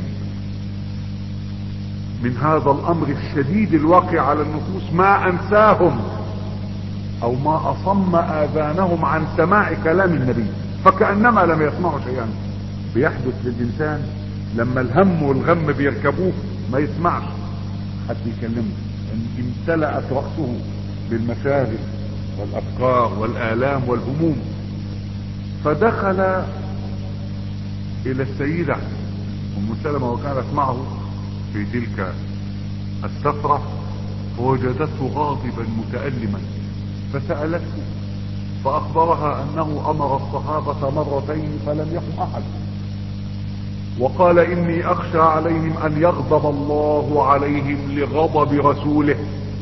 من هذا الامر الشديد الواقع على النفوس ما انساهم او ما اصم اذانهم عن سماع كلام النبي، فكأنما لم يسمعوا شيئا. بيحدث للانسان لما الهم والغم بيركبوه ما يسمعش حد يكلمه، امتلأت رأسه بالمشاغل والافكار والآلام والهموم. فدخل الى السيدة ام سلمة وكانت معه في تلك السفرة، فوجدته غاضبا متألما، فسألته فاخبرها انه امر الصحابة مرتين فلم يقم احد، وقال اني اخشى عليهم ان يغضب الله عليهم لغضب رسوله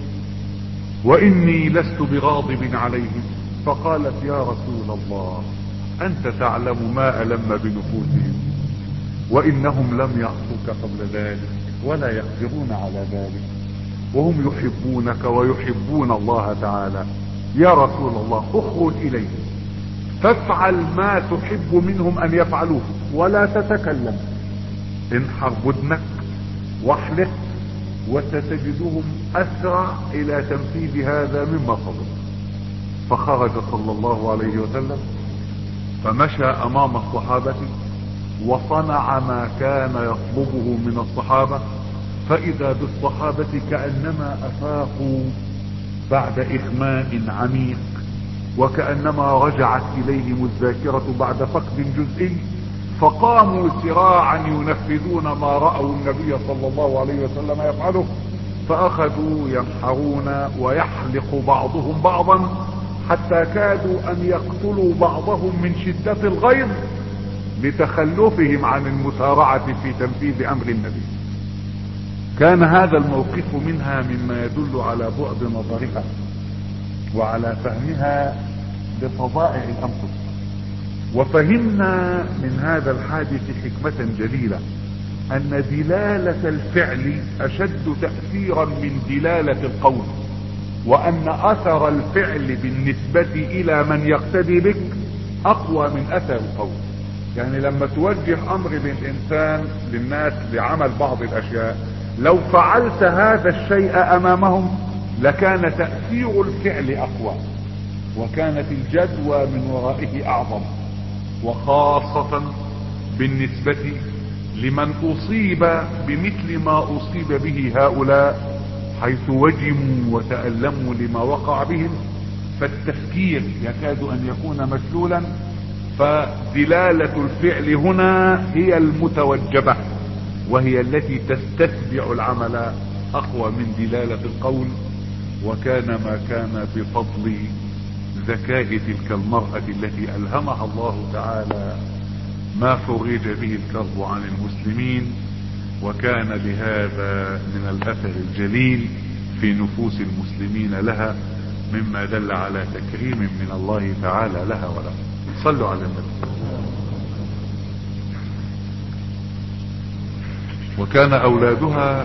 واني لست بغاضب عليهم. فقالت يا رسول الله انت تعلم ما الم بنفوسهم وانهم لم يعصوك قبل ذلك ولا يقدرون على ذلك، وهم يحبونك ويحبون الله تعالى. يا رسول الله اخرج اليهم فافعل ما تحب منهم ان يفعلوه ولا تتكلم، انحر ودنك واحلق وستجدهم أسرع إلى تنفيذ هذا مما صدق. فخرج صلى الله عليه وسلم فمشى أمام الصحابة وصنع ما كان يطلبه من الصحابة، فإذا بالصحابة كأنما أفاقوا بعد إغماء عميق، وكأنما رجعت إليهم الذاكرة بعد فقد جزئي، فقاموا سراعا ينفذون ما رأوا النبي صلى الله عليه وسلم يفعله، فأخذوا ينحرون ويحلق بعضهم بعضا حتى كادوا أن يقتلوا بعضهم من شدة الغيظ لتخلفهم عن المسارعة في تنفيذ أمر النبي. كان هذا الموقف منها مما يدل على بعد نظرها وعلى فهمها لطبائع الأنفس. وفهمنا من هذا الحادث حكمة جليلة، أن دلالة الفعل أشد تأثيرا من دلالة القول، وأن أثر الفعل بالنسبة إلى من يقتدي بك أقوى من أثر القول. يعني لما توجه أمر للإنسان للناس لعمل بعض الأشياء، لو فعلت هذا الشيء أمامهم لكان تأثير الفعل أقوى، وكانت الجدوى من ورائه أعظم، وخاصة بالنسبة لمن أصيب بمثل ما أصيب به هؤلاء، حيث وجموا وتألموا لما وقع بهم، فالتفكير يكاد أن يكون مشلولا. فدلالة الفعل هنا هي المتوجبة، وهي التي تستتبع العمل أقوى من دلالة القول. وكان ما كان بفضل ذكاء تلك المرأة التي ألهمها الله تعالى ما فرج به الكرب عن المسلمين، وكان لهذا من الأثر الجليل في نفوس المسلمين لها، مما دل على تكريم من الله تعالى لها ولها. صلوا على النبي. وكان أولادها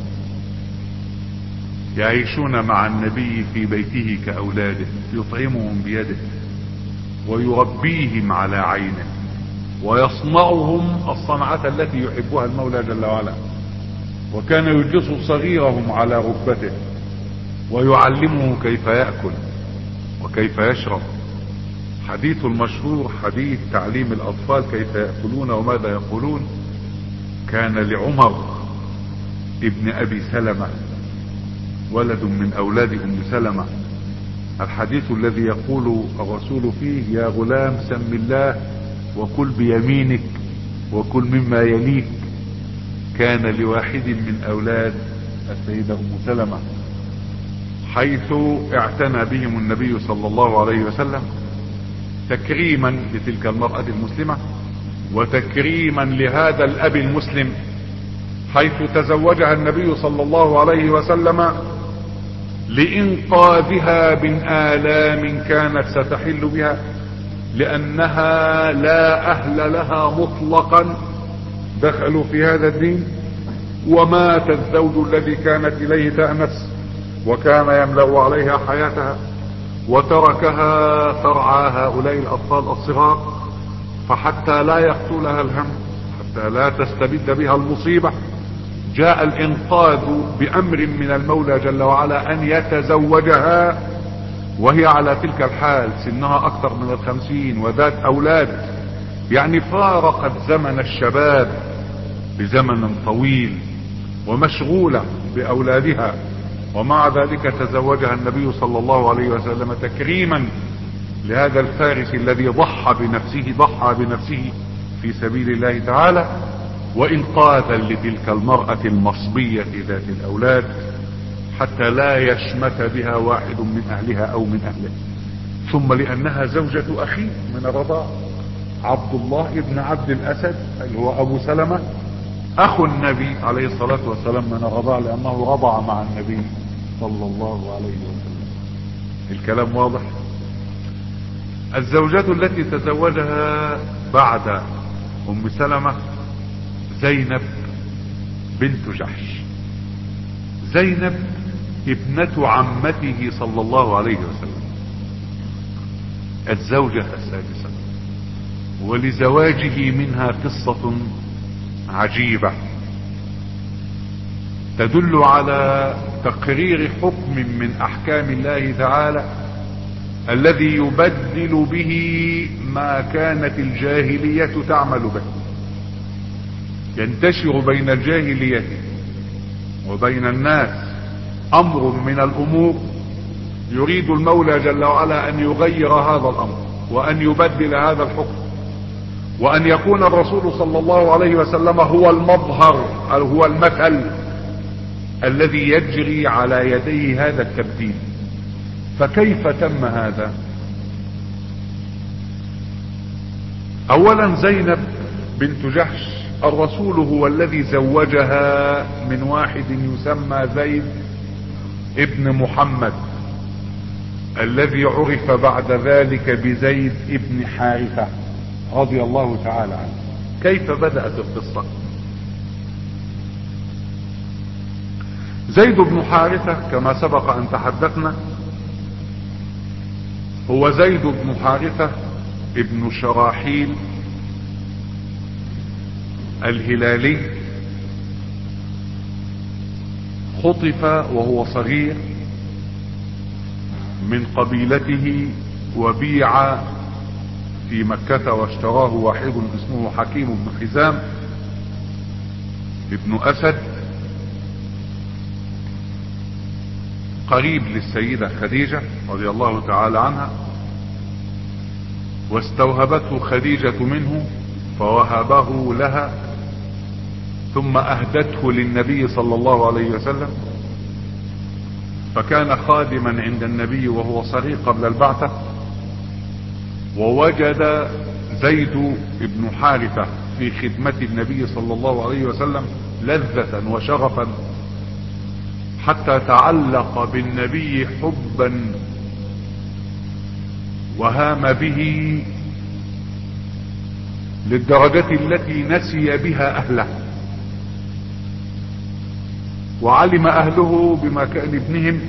يعيشون مع النبي في بيته كأولاده، يطعمهم بيده ويربيهم على عينه، ويصنعهم الصنعة التي يحبها المولى جل وعلا. وكان يجلس صغيرهم على ركبته ويعلمه كيف يأكل وكيف يشرب. حديث المشهور حديث تعليم الأطفال كيف يأكلون وماذا يقولون، كان لعمر ابن أبي سلمة ولد من أولاد أم سلمة الحديث الذي يقول الرسول فيه: يا غلام سم الله وكل بيمينك وكل مما يليك. كان لواحد من أولاد السيدة أم سلمة، حيث اعتنى بهم النبي صلى الله عليه وسلم تكريما لتلك المرأة المسلمة، وتكريما لهذا الأب المسلم، حيث تزوجها النبي صلى الله عليه وسلم لإنقاذها من آلام كانت ستحل بها، لأنها لا أهل لها مطلقا، دخلوا في هذا الدين، ومات الزوج الذي كانت إليه تأنس وكان يملأ عليها حياتها، وتركها ترعى هؤلاء الأطفال الصغار. فحتى لا يقتلها الهم، حتى لا تستبد بها المصيبة، جاء الإنقاذ بأمر من المولى جل وعلا أن يتزوجها وهي على تلك الحال، سنها أكثر من الخمسين وذات أولاد، يعني فارقت زمن الشباب بزمن طويل ومشغولة بأولادها. ومع ذلك تزوجها النبي صلى الله عليه وسلم تكريما لهذا الفارس الذي ضحى بنفسه ضحى بنفسه في سبيل الله تعالى، وإنقاذا لتلك المرأة المصبية ذات الأولاد، حتى لا يشمت بها واحد من أهلها أو من أهله. ثم لأنها زوجة أخيه من الرضاع، عبد الله بن عبد الأسد اللي هو أبو سلمة أخو النبي عليه الصلاة والسلام من الرضاع، لأنه رضع مع النبي صلى الله عليه وسلم. الكلام واضح. الزوجة التي تزوجها بعد أم سلمة زينب بنت جحش، زينب ابنة عمته صلى الله عليه وسلم، الزوجة السادسة. ولزواجه منها قصة عجيبة. تدل على تقرير حكم من احكام الله تعالى الذي يبدل به ما كانت الجاهلية تعمل به. ينتشر بين الجاهلية وبين الناس امر من الامور يريد المولى جل وعلا ان يغير هذا الامر وان يبدل هذا الحكم، وان يكون الرسول صلى الله عليه وسلم هو المظهر او هو المثل الذي يجري على يديه هذا التبديل. فكيف تم هذا؟ اولا زينب بنت جحش الرسول هو الذي زوجها من واحد يسمى زيد ابن محمد الذي عرف بعد ذلك بزيد ابن حارثة رضي الله تعالى عنه. كيف بدأت القصة؟ زيد بن حارثة كما سبق ان تحدثنا هو زيد بن حارثة ابن شراحيل الهلالي، خطف وهو صغير من قبيلته وبيع في مكة واشتراه واحد اسمه حكيم بن حزام ابن اسد قريب للسيدة خديجة رضي الله تعالى عنها، واستوهبته خديجة منه فوهبه لها ثم اهدته للنبي صلى الله عليه وسلم، فكان خادما عند النبي وهو صغير قبل البعثة. ووجد زيد بن حارثة في خدمة النبي صلى الله عليه وسلم لذة وشغفا حتى تعلق بالنبي حبا وهام به للدرجة التي نسي بها اهله، وعلم اهله بمكان ابنهم،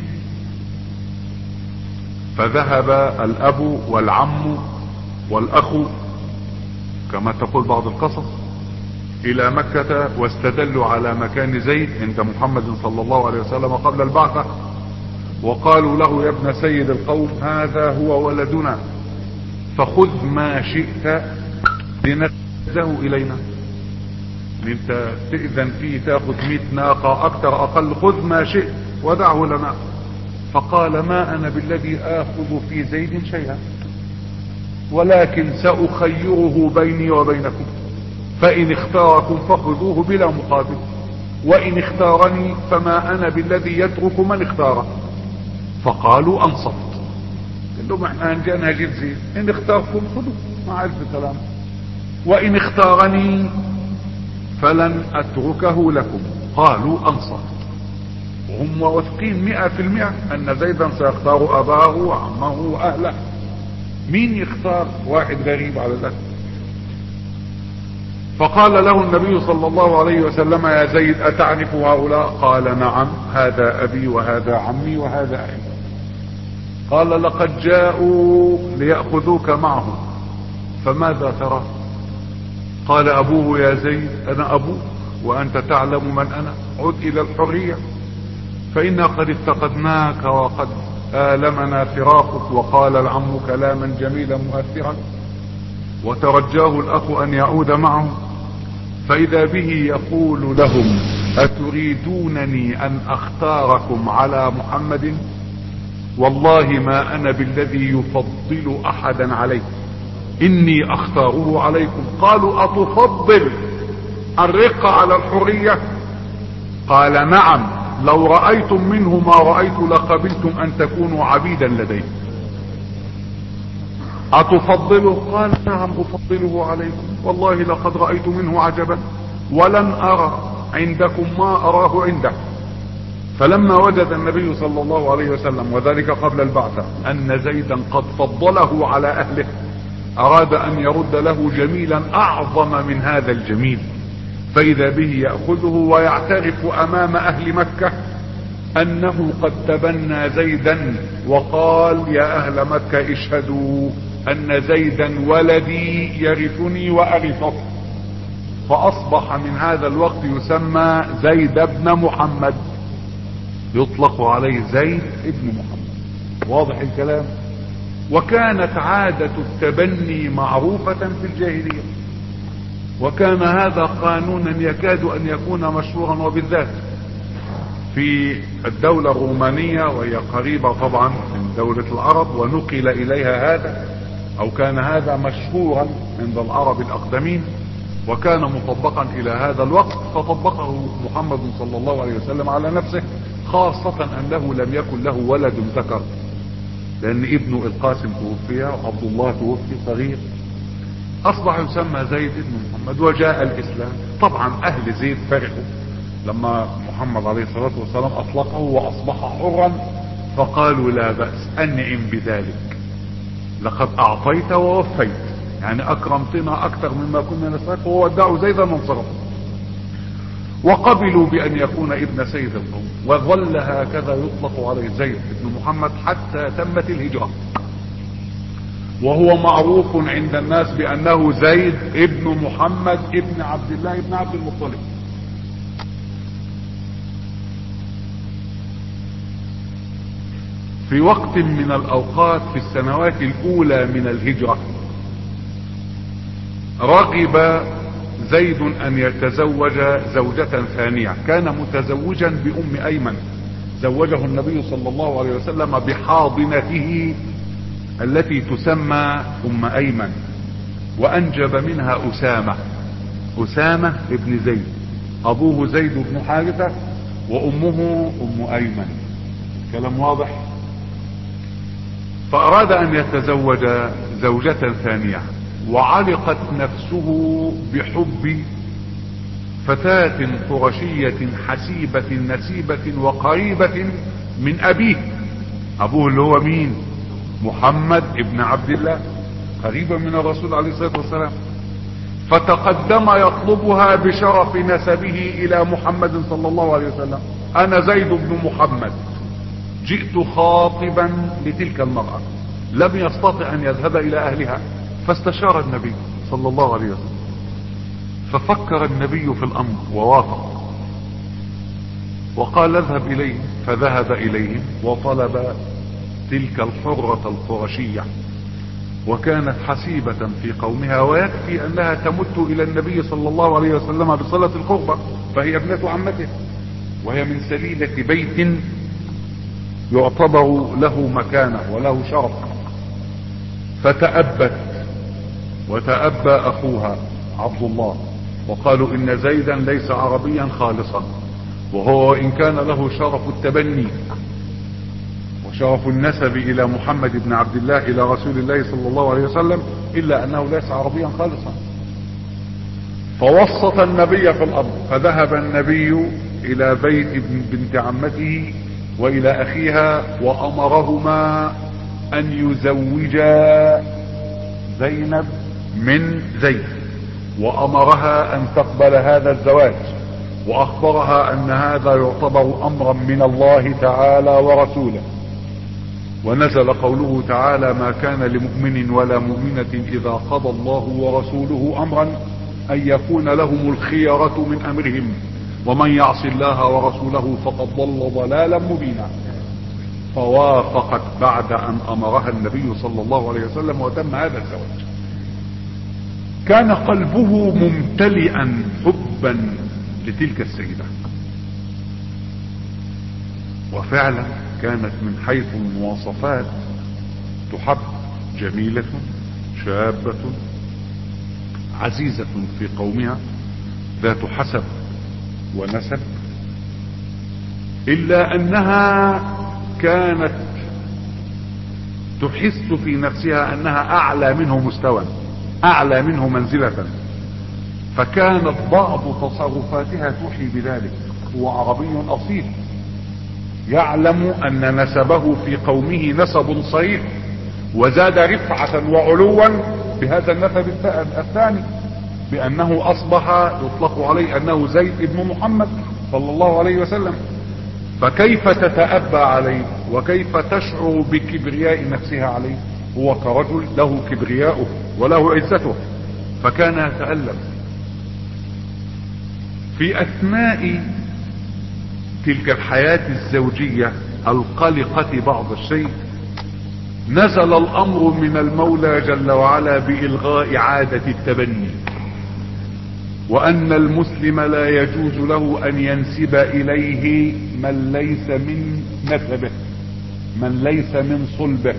فذهب الاب والعم والاخ كما تقول بعض القصص الى مكة واستدلوا على مكان زيد عند محمد صلى الله عليه وسلم قبل البعثة، وقالوا له يا ابن سيد القوم هذا هو ولدنا فخذ ما شئت لنأخذه الينا. انت تأذن فيه تاخذ مئة ناقة اكثر اقل، خذ ما شئت ودعه لنا. فقال ما انا بالذي اخذ في زيد شيئا، ولكن سأخيره بيني وبينكم، فإن اختاركم فخذوه بلا مقابل، وإن اختارني فما أنا بالذي يترك من اختاره. فقالوا أنصفت، قال لهم احنا هنجانا جيب زيد، إن اختاركم خذوا مع ألف سلام، وإن اختارني فلن أتركه لكم. قالوا أنصفت، وهم واثقين مئة في المئة أن زيدا سيختار أباه وعمه وأهله. مين يختار واحد غريب على الأهل؟ فقال له النبي صلى الله عليه وسلم يا زيد أتعرف هؤلاء؟ قال نعم، هذا أبي وهذا عمي وهذا أخي. قال لقد جاءوا ليأخذوك معهم فماذا ترى؟ قال أبوه يا زيد أنا أبوه وأنت تعلم من أنا، عد إلى الحرية، فإنا قد افتقدناك وقد آلمنا فراقك. وقال العم كلاما جميلا مؤثرا، وترجاه الأخ أن يعود معه، فإذا به يقول لهم أتريدونني أن أختاركم على محمد؟ والله ما أنا بالذي يفضل أحدا عليه، إني أختاره عليكم. قالوا أتفضل الرقة على الحرية؟ قال نعم، لو رأيتم منه ما رأيت لقبلتم أن تكونوا عبيدا لديه. أتفضله؟ قال نعم أفضله عليكم، والله لقد رأيت منه عجبا ولن أرى عندكم ما أراه عنده. فلما وجد النبي صلى الله عليه وسلم وذلك قبل البعثة أن زيدا قد فضله على أهله، أراد أن يرد له جميلا أعظم من هذا الجميل، فإذا به يأخذه ويعترف أمام أهل مكة أنه قد تبنى زيدا، وقال يا أهل مكة اشهدوا أن زيدا ولدي يرثني وأرثه. فاصبح من هذا الوقت يسمى زيد بن محمد، يطلق عليه زيد ابن محمد. واضح الكلام؟ وكانت عادة التبني معروفة في الجاهلية، وكان هذا قانونا يكاد ان يكون مشهورا، وبالذات في الدولة الرومانية، وهي قريبة طبعا من دولة العرب، ونقل اليها هذا، او كان هذا مشهورا عند العرب الاقدمين، وكان مطبقا الى هذا الوقت، فطبقه محمد صلى الله عليه وسلم على نفسه، خاصة انه لم يكن له ولد ذكر، لان ابنه القاسم توفي وعبد الله توفي صغير، اصبح يسمى زيد بن محمد. وجاء الاسلام، طبعا اهل زيد فرحوا لما محمد عليه الصلاة والسلام اطلقه واصبح حرا، فقالوا لا بأس، انعم بذلك، لقد اعطيت ووفيت، يعني اكرمتنا اكثر مما كنا نستحق. وودعوا زيدا وانصرفوا، وقبلوا بان يكون ابن سيد القوم، وظل هكذا يطلق عليه زيد بن محمد حتى تمت الهجرة، وهو معروف عند الناس بانه زيد ابن محمد ابن عبد الله ابن عبد المطلب. في وقت من الاوقات في السنوات الاولى من الهجرة رغب زيد ان يتزوج زوجة ثانية، كان متزوجا بام ايمن، زوجه النبي صلى الله عليه وسلم بحاضنته التي تسمى ام ايمن، وانجب منها اسامة، اسامة ابن زيد، ابوه زيد بن حارثة وامه ام ايمن. كلام واضح؟ فاراد ان يتزوج زوجة ثانية، وعلقت نفسه بحب فتاة قرشية حسيبة نسيبة وقريبة من ابيه، ابوه اللي هو مين؟ محمد ابن عبد الله، قريبا من الرسول عليه الصلاة والسلام. فتقدم يطلبها بشرف نسبه الى محمد صلى الله عليه وسلم: انا زيد بن محمد، جئت خاطبا لتلك المرأة. لم يستطع ان يذهب الى اهلها، فاستشار النبي صلى الله عليه وسلم، ففكر النبي في الامر ووافق، وقال اذهب اليهم. فذهب اليهم وطلب تلك الحرة القرشية، وكانت حسيبة في قومها، ويكفي انها تمت الى النبي صلى الله عليه وسلم بصلة القربة، فهي ابنة عمته، وهي من سليلة بيت يعتبر له مكانة وله شرف. فتأبت وتأبى اخوها عبد الله، وقالوا ان زيدا ليس عربيا خالصا، وهو ان كان له شرف التبني وشرف النسب الى محمد بن عبد الله الى رسول الله صلى الله عليه وسلم، الا انه ليس عربيا خالصا. فوسط النبي في الامر، فذهب النبي الى بيت بنت عمته والى اخيها، وامرهما ان يزوجا زينب من زيد، وامرها ان تقبل هذا الزواج، واخبرها ان هذا يعتبر امرا من الله تعالى ورسوله. ونزل قوله تعالى: ما كان لمؤمن ولا مؤمنة اذا قضى الله ورسوله امرا ان يكون لهم الخيرة من امرهم، ومن يعص الله ورسوله فقد ضل ضلالا مبينا. فوافقت بعد ان امرها النبي صلى الله عليه وسلم، وتم هذا الزواج. كان قلبه ممتلئا حبا لتلك السيدة، وفعلا كانت من حيث المواصفات تحب، جميلة شابة عزيزة في قومها، ذات حسب ونسب، الا انها كانت تحس في نفسها انها اعلى منه مستوى، اعلى منه منزلة، فكانت بعض تصرفاتها توحي بذلك. هو عربي اصيل، يعلم ان نسبه في قومه نسب صحيح، وزاد رفعة وعلوا بهذا النسب الثاني، بانه اصبح يطلق عليه انه زيد بن محمد صلى الله عليه وسلم. فكيف تتأبى عليه، وكيف تشعر بكبرياء نفسها عليه؟ هو كرجل له كبرياؤه وله عزته، فكان يتألم. في اثناء تلك الحياة الزوجية القلقة بعض الشيء نزل الامر من المولى جل وعلا بإلغاء عادة التبني، وان المسلم لا يجوز له ان ينسب اليه من ليس من نسبه، من ليس من صلبه،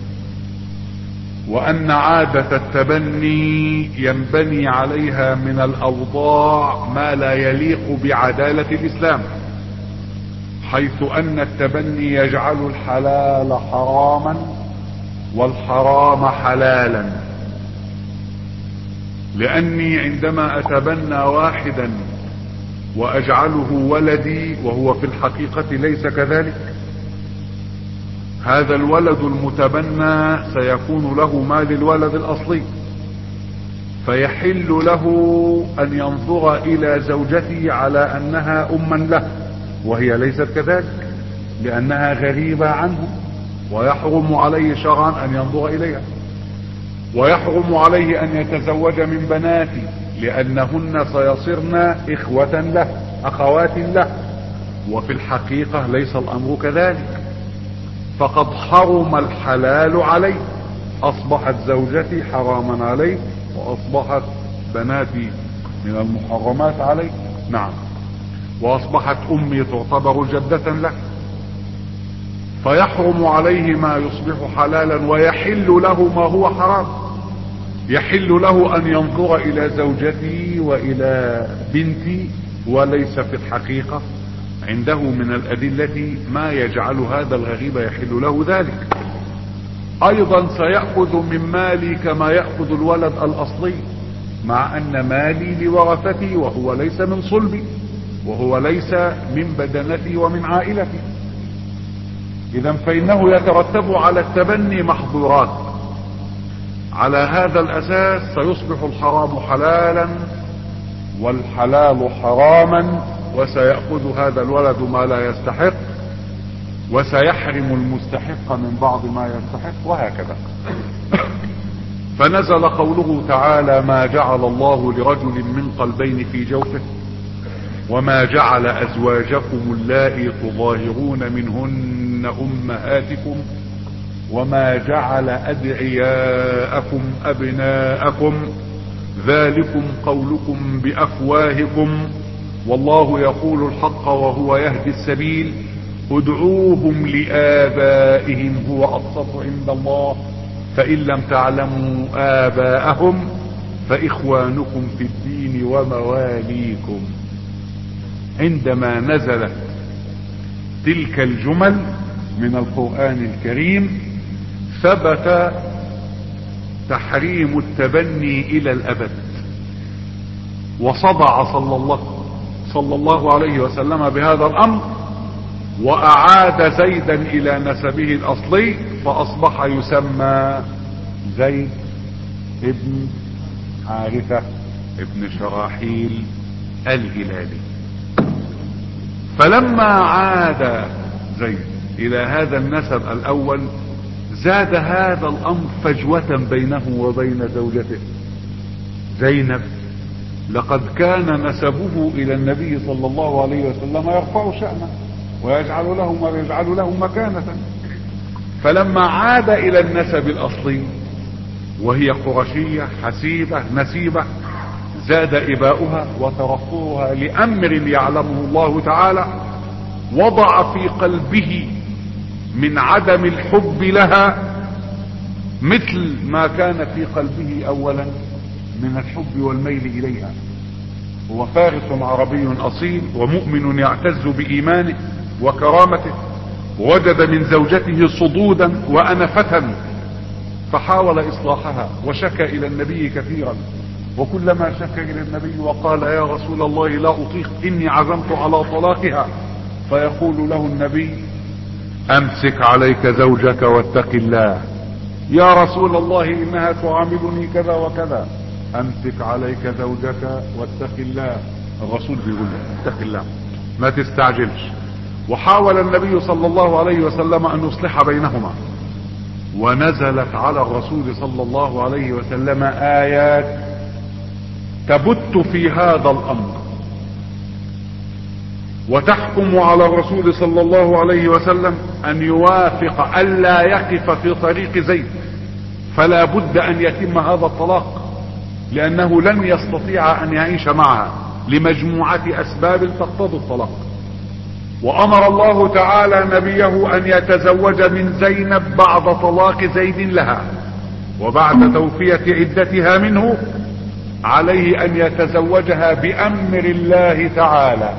وان عادة التبني ينبني عليها من الاوضاع ما لا يليق بعدالة الاسلام، حيث ان التبني يجعل الحلال حراما والحرام حلالا. لاني عندما اتبنى واحدا واجعله ولدي وهو في الحقيقة ليس كذلك، هذا الولد المتبنى سيكون له ما للولد الاصلي، فيحل له ان ينظر الى زوجتي على انها اما له وهي ليست كذلك لانها غريبة عنه، ويحرم عليه شرعا ان ينظر اليها، ويحرم عليه ان يتزوج من بناتي لانهن سيصرن اخوة له اخوات له، وفي الحقيقة ليس الامر كذلك، فقد حرم الحلال عليه، اصبحت زوجتي حراما عليه واصبحت بناتي من المحرمات عليه، نعم، واصبحت امي تعتبر جدة له، فيحرم عليه ما يصبح حلالا ويحل له ما هو حرام. يحل له ان ينظر الى زوجتي والى بنتي وليس في الحقيقة عنده من الادلة ما يجعل هذا الغريب يحل له ذلك. ايضا سيأخذ من مالي كما يأخذ الولد الاصلي، مع ان مالي لورثتي وهو ليس من صلبي وهو ليس من بدنتي ومن عائلتي. اذا فانه يترتب على التبني محظورات. على هذا الاساس سيصبح الحرام حلالا والحلال حراما، وسيأخذ هذا الولد ما لا يستحق، وسيحرم المستحق من بعض ما يستحق، وهكذا. فنزل قوله تعالى: ما جعل الله لرجل من قلبين في جوفه وما جعل ازواجكم اللائي تظاهرون منهن امهاتكم وما جعل ادعياءكم ابناءكم ذلكم قولكم بافواهكم والله يقول الحق وهو يهدي السبيل ادعوهم لآبائهم هو اقسط عند الله فإن لم تعلموا آباءهم فإخوانكم في الدين ومواليكم. عندما نزلت تلك الجمل من القرآن الكريم ثبت تحريم التبني إلى الأبد، وصدع صلى الله, صلى الله عليه وسلم بهذا الأمر، وأعاد زيدا إلى نسبه الأصلي فأصبح يسمى زيد ابن حارثة ابن شراحيل الهلالي. فلما عاد زيد إلى هذا النسب الأول زاد هذا الأمر فجوة بينه وبين زوجته زينب، لقد كان نسبه إلى النبي صلى الله عليه وسلم يرفع شأنه ويجعل له ويجعل له مكانة. فلما عاد إلى النسب الأصلي وهي قرشية حسيبة نسيبة زاد إباؤها وترفعها لأمر يعلمه الله تعالى، وضع في قلبه من عدم الحب لها مثل ما كان في قلبه أولا من الحب والميل إليها. هو فارس عربي أصيل ومؤمن يعتز بإيمانه وكرامته، وجد من زوجته صدودا وأنفة فحاول إصلاحها وشكى إلى النبي كثيرا، وكلما شكى إلى النبي وقال: يا رسول الله لا أطيق إني عزمت على طلاقها، فيقول له النبي: أمسك عليك زوجك واتق الله. يا رسول الله إنها تعاملني كذا وكذا. أمسك عليك زوجك واتق الله. الرسول بيقول له: اتق الله ما تستعجلش. وحاول النبي صلى الله عليه وسلم أن يصلح بينهما، ونزلت على الرسول صلى الله عليه وسلم آيات تبت في هذا الأمر، وتحكم على الرسول صلى الله عليه وسلم ان يوافق الا يقف في طريق زيد، فلا بد ان يتم هذا الطلاق، لانه لن يستطيع ان يعيش معها لمجموعة اسباب تقتضي الطلاق. وامر الله تعالى نبيه ان يتزوج من زينب بعد طلاق زيد لها، وبعد توفية عدتها منه عليه ان يتزوجها بامر الله تعالى.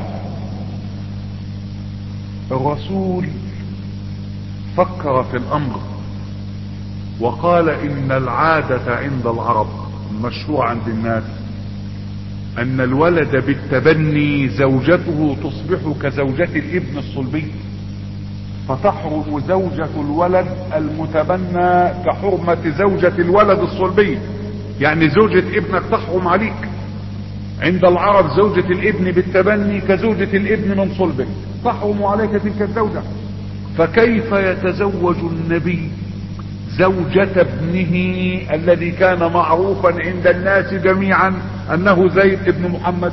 الرسول فكر في الامر وقال ان العادة عند العرب مشروع عند الناس ان الولد بالتبني زوجته تصبح كزوجة الابن الصلبي، فتحرم زوجة الولد المتبنى كحرمة زوجة الولد الصلبي، يعني زوجة ابنك تحرم عليك. عند العرب زوجة الابن بالتبني كزوجة الابن من صلبه، تحرم عليك تلك الزوجة. فكيف يتزوج النبي زوجة ابنه الذي كان معروفا عند الناس جميعا انه زيد ابن محمد؟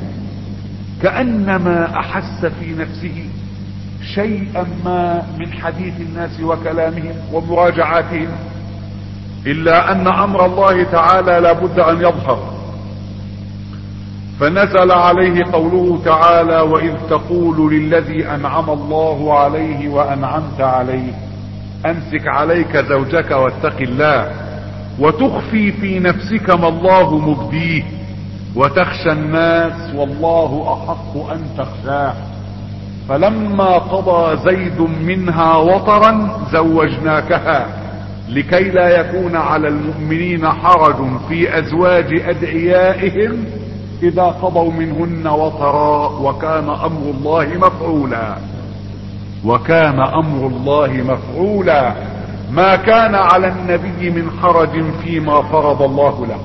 كأنما احس في نفسه شيئا ما من حديث الناس وكلامهم ومراجعاتهم، الا ان امر الله تعالى لا بد ان يظهر. فنزل عليه قوله تعالى: واذ تقول للذي انعم الله عليه وانعمت عليه امسك عليك زوجك واتق الله وتخفي في نفسك ما الله مبديه وتخشى الناس والله احق ان تخشاه فلما قضى زيد منها وطرا زوجناكها لكي لا يكون على المؤمنين حرج في ازواج ادعيائهم اذا قضوا منهن وطرا وكان امر الله مفعولا. وكان امر الله مفعولا. ما كان على النبي من حرج فيما فرض الله له.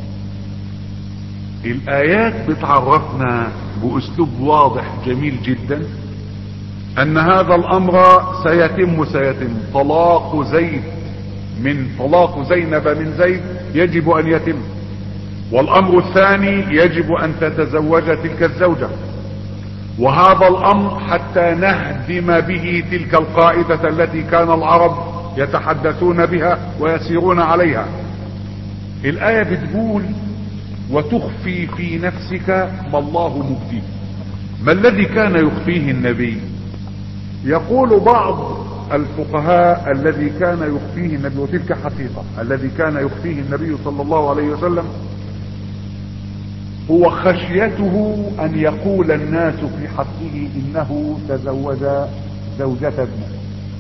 الايات بتعرفنا باسلوب واضح جميل جدا ان هذا الامر سيتم سيتم طلاق زيد من طلاق زينب من زيد يجب ان يتم. والامر الثاني يجب ان تتزوج تلك الزوجة، وهذا الامر حتى نهدم به تلك القاعدة التي كان العرب يتحدثون بها ويسيرون عليها. الاية بتقول: وتخفي في نفسك ما الله مبديه. ما الذي كان يخفيه النبي؟ يقول بعض الفقهاء الذي كان يخفيه النبي، وتلك حقيقة، الذي كان يخفيه النبي صلى الله عليه وسلم هو خشيته ان يقول الناس في حقه انه تزوج زوجة ابنه.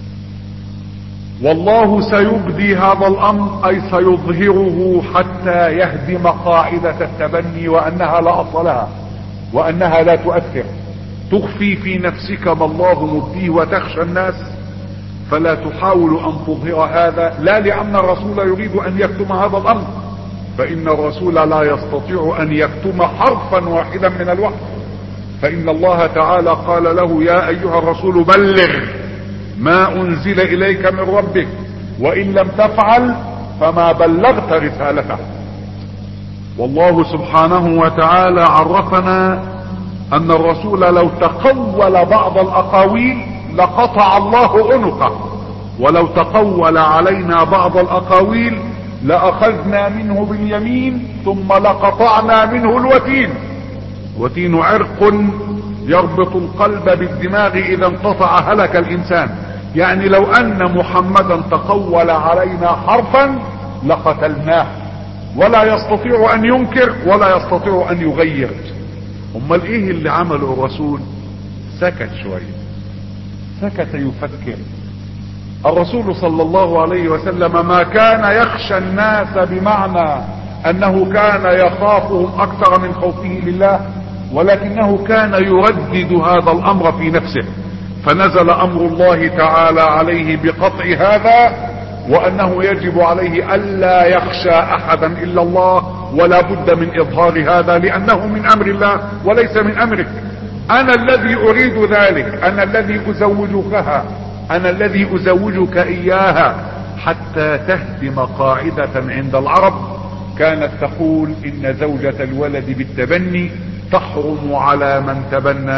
والله سيبدي هذا الامر اي سيظهره حتى يهدم قاعدة التبني وانها لا اصل لها وانها لا تؤثر. تخفي في نفسك ما الله مبديه وتخشى الناس، فلا تحاول ان تظهر هذا، لا لان الرسول يريد ان يكتم هذا الامر، فان الرسول لا يستطيع ان يكتم حرفا واحدا من الوحي، فان الله تعالى قال له: يا ايها الرسول بلغ ما انزل اليك من ربك وان لم تفعل فما بلغت رسالته. والله سبحانه وتعالى عرفنا ان الرسول لو تقول بعض الاقاويل لقطع الله عنقه، ولو تقول علينا بعض الاقاويل لاخذنا منه باليمين ثم لقطعنا منه الوتين. وتين عرق يربط القلب بالدماغ، اذا انقطع هلك الانسان. يعني لو ان محمدا تقول علينا حرفا لقتلناه، ولا يستطيع ان ينكر ولا يستطيع ان يغير. امال ايه اللي عمله الرسول؟ سكت شوية، سكت يفكر. الرسول صلى الله عليه وسلم ما كان يخشى الناس بمعنى انه كان يخافهم اكثر من خوفه لله، ولكنه كان يردد هذا الامر في نفسه، فنزل امر الله تعالى عليه بقطع هذا، وانه يجب عليه الا يخشى احدا الا الله، ولا بد من اظهار هذا لانه من امر الله وليس من امرك. انا الذي اريد ذلك، انا الذي ازوجكها، انا الذي ازوجك اياها، حتى تهدم قاعدة عند العرب كانت تقول ان زوجة الولد بالتبني تحرم على من تبنى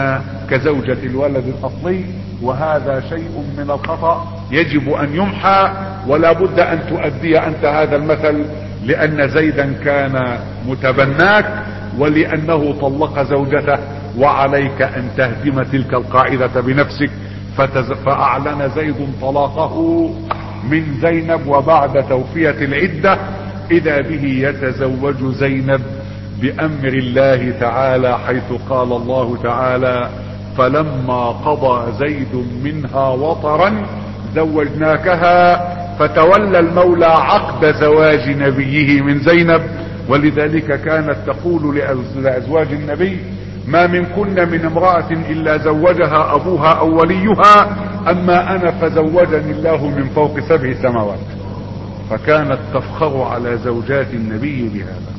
كزوجة الولد الأصلي، وهذا شيء من الخطأ يجب أن يمحى، ولا بد أن تؤدي أنت هذا المثل، لأن زيدا كان متبناك ولأنه طلق زوجته، وعليك أن تهدم تلك القاعدة بنفسك. فأعلن زيد طلاقه من زينب، وبعد توفية العدة إذا به يتزوج زينب بأمر الله تعالى، حيث قال الله تعالى: فلما قضى زيد منها وطرا زوجناكها. فتولى المولى عقد زواج نبيه من زينب، ولذلك كانت تقول لأزواج النبي: ما منكن من امرأة إلا زوجها أبوها أو وليها، أما أنا فزوجني الله من فوق سبع سماوات. فكانت تفخر على زوجات النبي بهذا.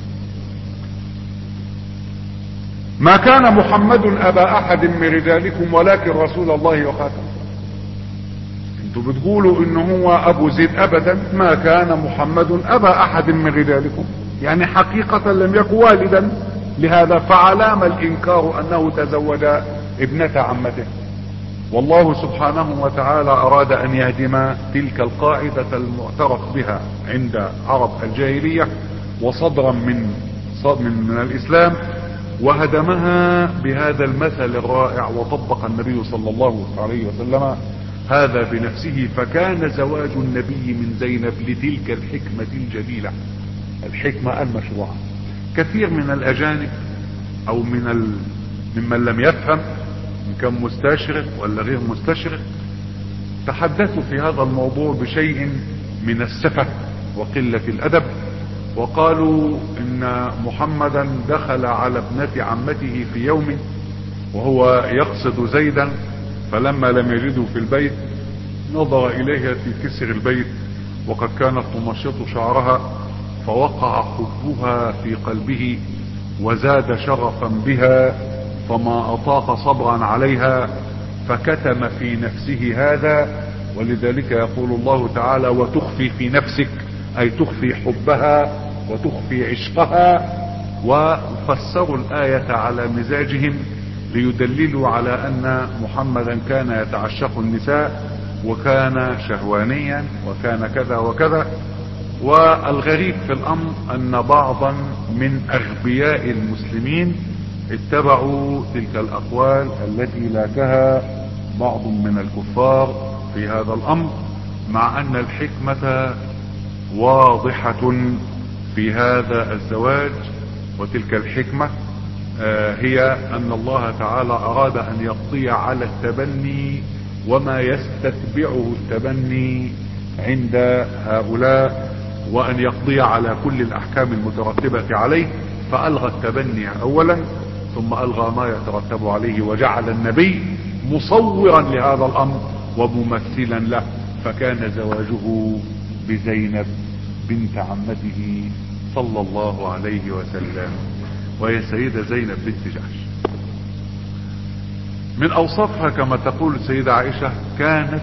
ما كان محمد أبا أحد من رجالكم ولكن رسول الله وخاتم. انتوا بتقولوا انه هو ابو زيد، ابدا ما كان محمد ابا احد من رجالكم، يعني حقيقة لم يكن والدا لهذا، فعلام الانكار انه تزوج ابنة عمته. والله سبحانه وتعالى اراد ان يهدم تلك القاعدة المعترف بها عند عرب الجاهلية وصدرا من من, من الاسلام، وهدمها بهذا المثل الرائع. وطبق النبي صلى الله عليه وسلم هذا بنفسه، فكان زواج النبي من زينب لتلك الحكمة الجليلة، الحكمة المشروعة. كثير من الاجانب او من ال... ممن لم يفهم، ان كان مستشرق ولا غير مستشرق، تحدثوا في هذا الموضوع بشيء من السفه وقلة الادب، وقالوا ان محمدا دخل على ابنة عمته في يوم وهو يقصد زيدا، فلما لم يجده في البيت نظر اليها في كسر البيت وقد كانت تمشط شعرها، فوقع حبها في قلبه وزاد شغفا بها، فما اطاق صبرا عليها فكتم في نفسه هذا. ولذلك يقول الله تعالى: وتخفي في نفسك، اي تخفي حبها وتخفي عشقها. وفسروا الآية على مزاجهم ليدللوا على ان محمدا كان يتعشق النساء وكان شهوانيا وكان كذا وكذا. والغريب في الامر ان بعضا من اغبياء المسلمين اتبعوا تلك الاقوال التي لاكها بعض من الكفار في هذا الامر، مع ان الحكمة واضحة في هذا الزواج. وتلك الحكمة هي ان الله تعالى اراد ان يقضي على التبني وما يستتبعه التبني عند هؤلاء، وان يقضي على كل الاحكام المترتبة عليه، فالغى التبني اولا ثم الغى ما يترتب عليه، وجعل النبي مصورا لهذا الامر وممثلا له، فكان زواجه بزينب بنت عمته صلى الله عليه وسلم، وهي سيدة زينب بنت جحش. من اوصافها كما تقول السيدة عائشة: كانت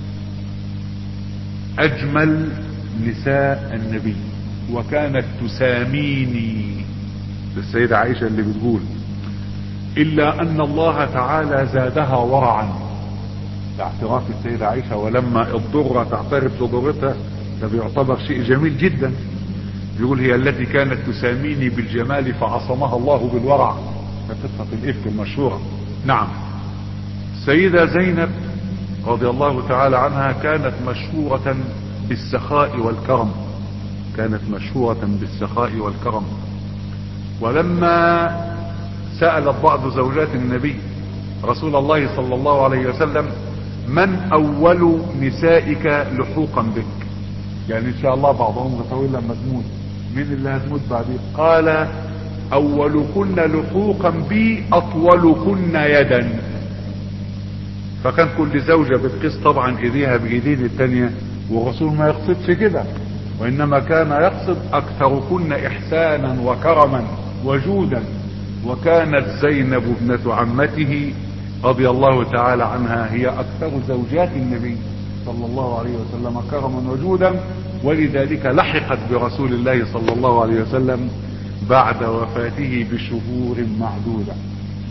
اجمل نساء النبي، وكانت تساميني. السيدة عائشة اللي بتقول: الا ان الله تعالى زادها ورعا. اعتراف السيدة عائشة، ولما اضطر تعترف لضرتها ده بيعتبر شيء جميل جدا. يقول: هي التي كانت تساميني بالجمال فعصمها الله بالورع. قصة الإفك المشهورة. نعم، السيدة زينب رضي الله تعالى عنها كانت مشهورة بالسخاء والكرم، كانت مشهورة بالسخاء والكرم. ولما سألت بعض زوجات النبي رسول الله صلى الله عليه وسلم: من اول نسائك لحوقا بك؟ يعني ان شاء الله بعضهم يقول لما تموت مين اللي هتموت بعدين؟ قال: اولكن لحوقا بي اطولكن يدا. فكان كل زوجة بتقيس طبعا ايديها بايدين التانية، والرسول ما يقصدش كده، وانما كان يقصد اكثركن احسانا وكرما وجودا. وكانت زينب ابنة عمته رضي الله تعالى عنها هي اكثر زوجات النبي صلى الله عليه وسلم كرما وجودا، ولذلك لحقت برسول الله صلى الله عليه وسلم بعد وفاته بشهور معدودة.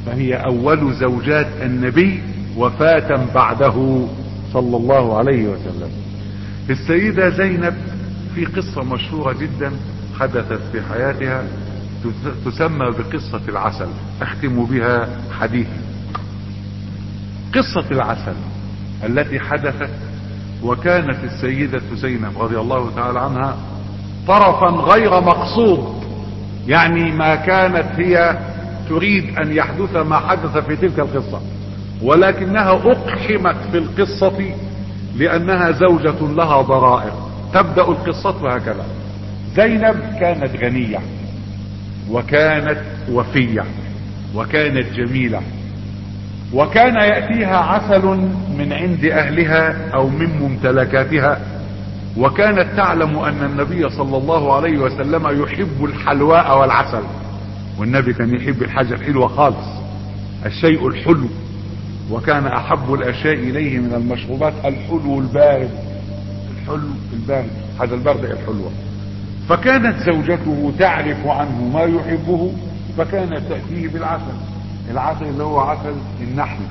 فهي اول زوجات النبي وفاة بعده صلى الله عليه وسلم. السيدة زينب في قصة مشهورة جدا حدثت في حياتها تسمى بقصة العسل، اختم بها حديثي. قصة العسل التي حدثت، وكانت السيدة زينب رضي الله تعالى عنها طرفا غير مقصود، يعني ما كانت هي تريد ان يحدث ما حدث في تلك القصة، ولكنها اقحمت في القصة لانها زوجة لها ضرائر. تبدأ القصة هكذا: زينب كانت غنية وكانت وفية وكانت جميلة، وكان يأتيها عسل من عند اهلها او من ممتلكاتها، وكانت تعلم ان النبي صلى الله عليه وسلم يحب الحلواء والعسل، والنبي كان يحب الحاجة الحلوة خالص، الشيء الحلو، وكان احب الاشياء اليه من المشروبات الحلو البارد، الحلو البارد، هذا البرد الحلوة. فكانت زوجته تعرف عنه ما يحبه، فكانت تأتيه بالعسل، العسل اللي هو عسل النحل،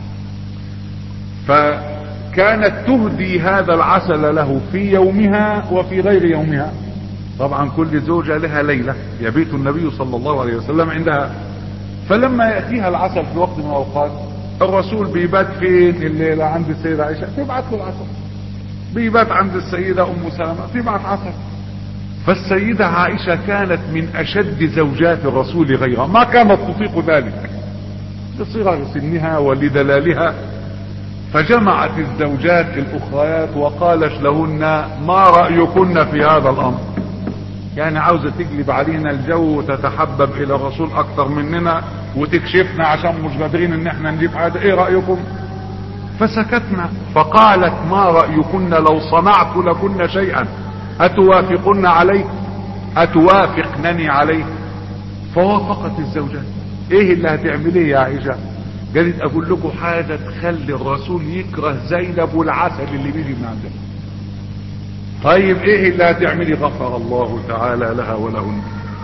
فكانت تهدي هذا العسل له في يومها وفي غير يومها. طبعا كل زوجة لها ليلة يبيت النبي صلى الله عليه وسلم عندها، فلما يأتيها العسل في وقت من الأوقات، الرسول بيبات فين الليلة؟ عند السيدة عائشة، تبعت له العسل. بيبات عند السيدة أم سلمة، تبعت عسل. فالسيدة عائشة كانت من أشد زوجات الرسول غيرها، ما كانت تطيق ذلك لصغر سنها ولدلالها، فجمعت الزوجات الأخريات وقالت لهن: ما رأيكن في هذا الأمر؟ يعني عاوزة تقلب علينا الجو وتتحبب إلى الرسول أكثر مننا وتكشفنا عشان مش قادرين إن احنا نجيب حاجة، إيه رأيكم؟ فسكتنا. فقالت: ما رأيكن لو صنعت لكن شيئا أتوافقن عليه؟ أتوافقنني عليه؟ فوافقت الزوجات. ايه اللي هتعمليه يا عائشة؟ قالت: اقول لكم حاجة تخلي الرسول يكره زينب والعسل اللي بيجي من عندها. طيب ايه اللي هتعملي؟ غفر الله تعالى لها ولهن.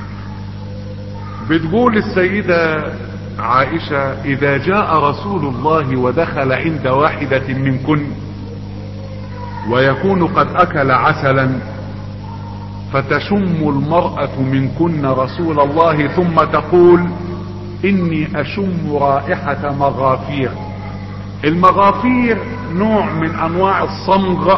بتقول السيدة عائشة: اذا جاء رسول الله ودخل عند واحدة منكن ويكون قد اكل عسلا، فتشم المرأة منكن رسول الله ثم تقول: اني اشم رائحة مغافير. المغافير نوع من انواع الصمغ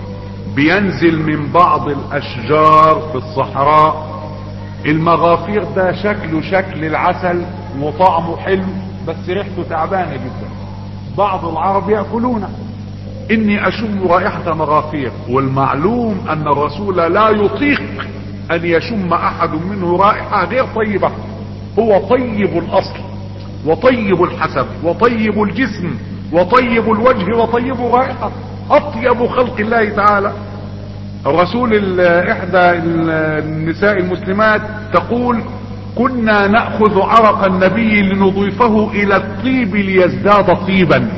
بينزل من بعض الاشجار في الصحراء. المغافير ده شكله شكل العسل وطعمه حلو، بس ريحته تعبانة جدا، بعض العرب يأكلونه. اني اشم رائحة مغافير، والمعلوم ان الرسول لا يطيق ان يشم احد منه رائحة غير طيبة. هو طيب الاصل وطيب الحسب وطيب الجسم وطيب الوجه وطيب الرائحة، اطيب خلق الله تعالى. الرسول احدى النساء المسلمات تقول: كنا نأخذ عرق النبي لنضيفه الى الطيب ليزداد طيبا.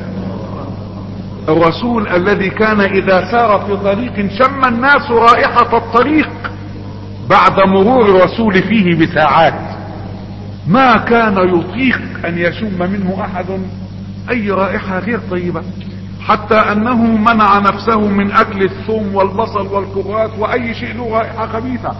الرسول الذي كان اذا سار في طريق شم الناس رائحة الطريق بعد مرور الرسول فيه بساعات، ما كان يطيق ان يشم منه احد اي رائحة غير طيبة، حتى انه منع نفسه من اكل الثوم والبصل والكرات واي شيء له رائحة خبيثة،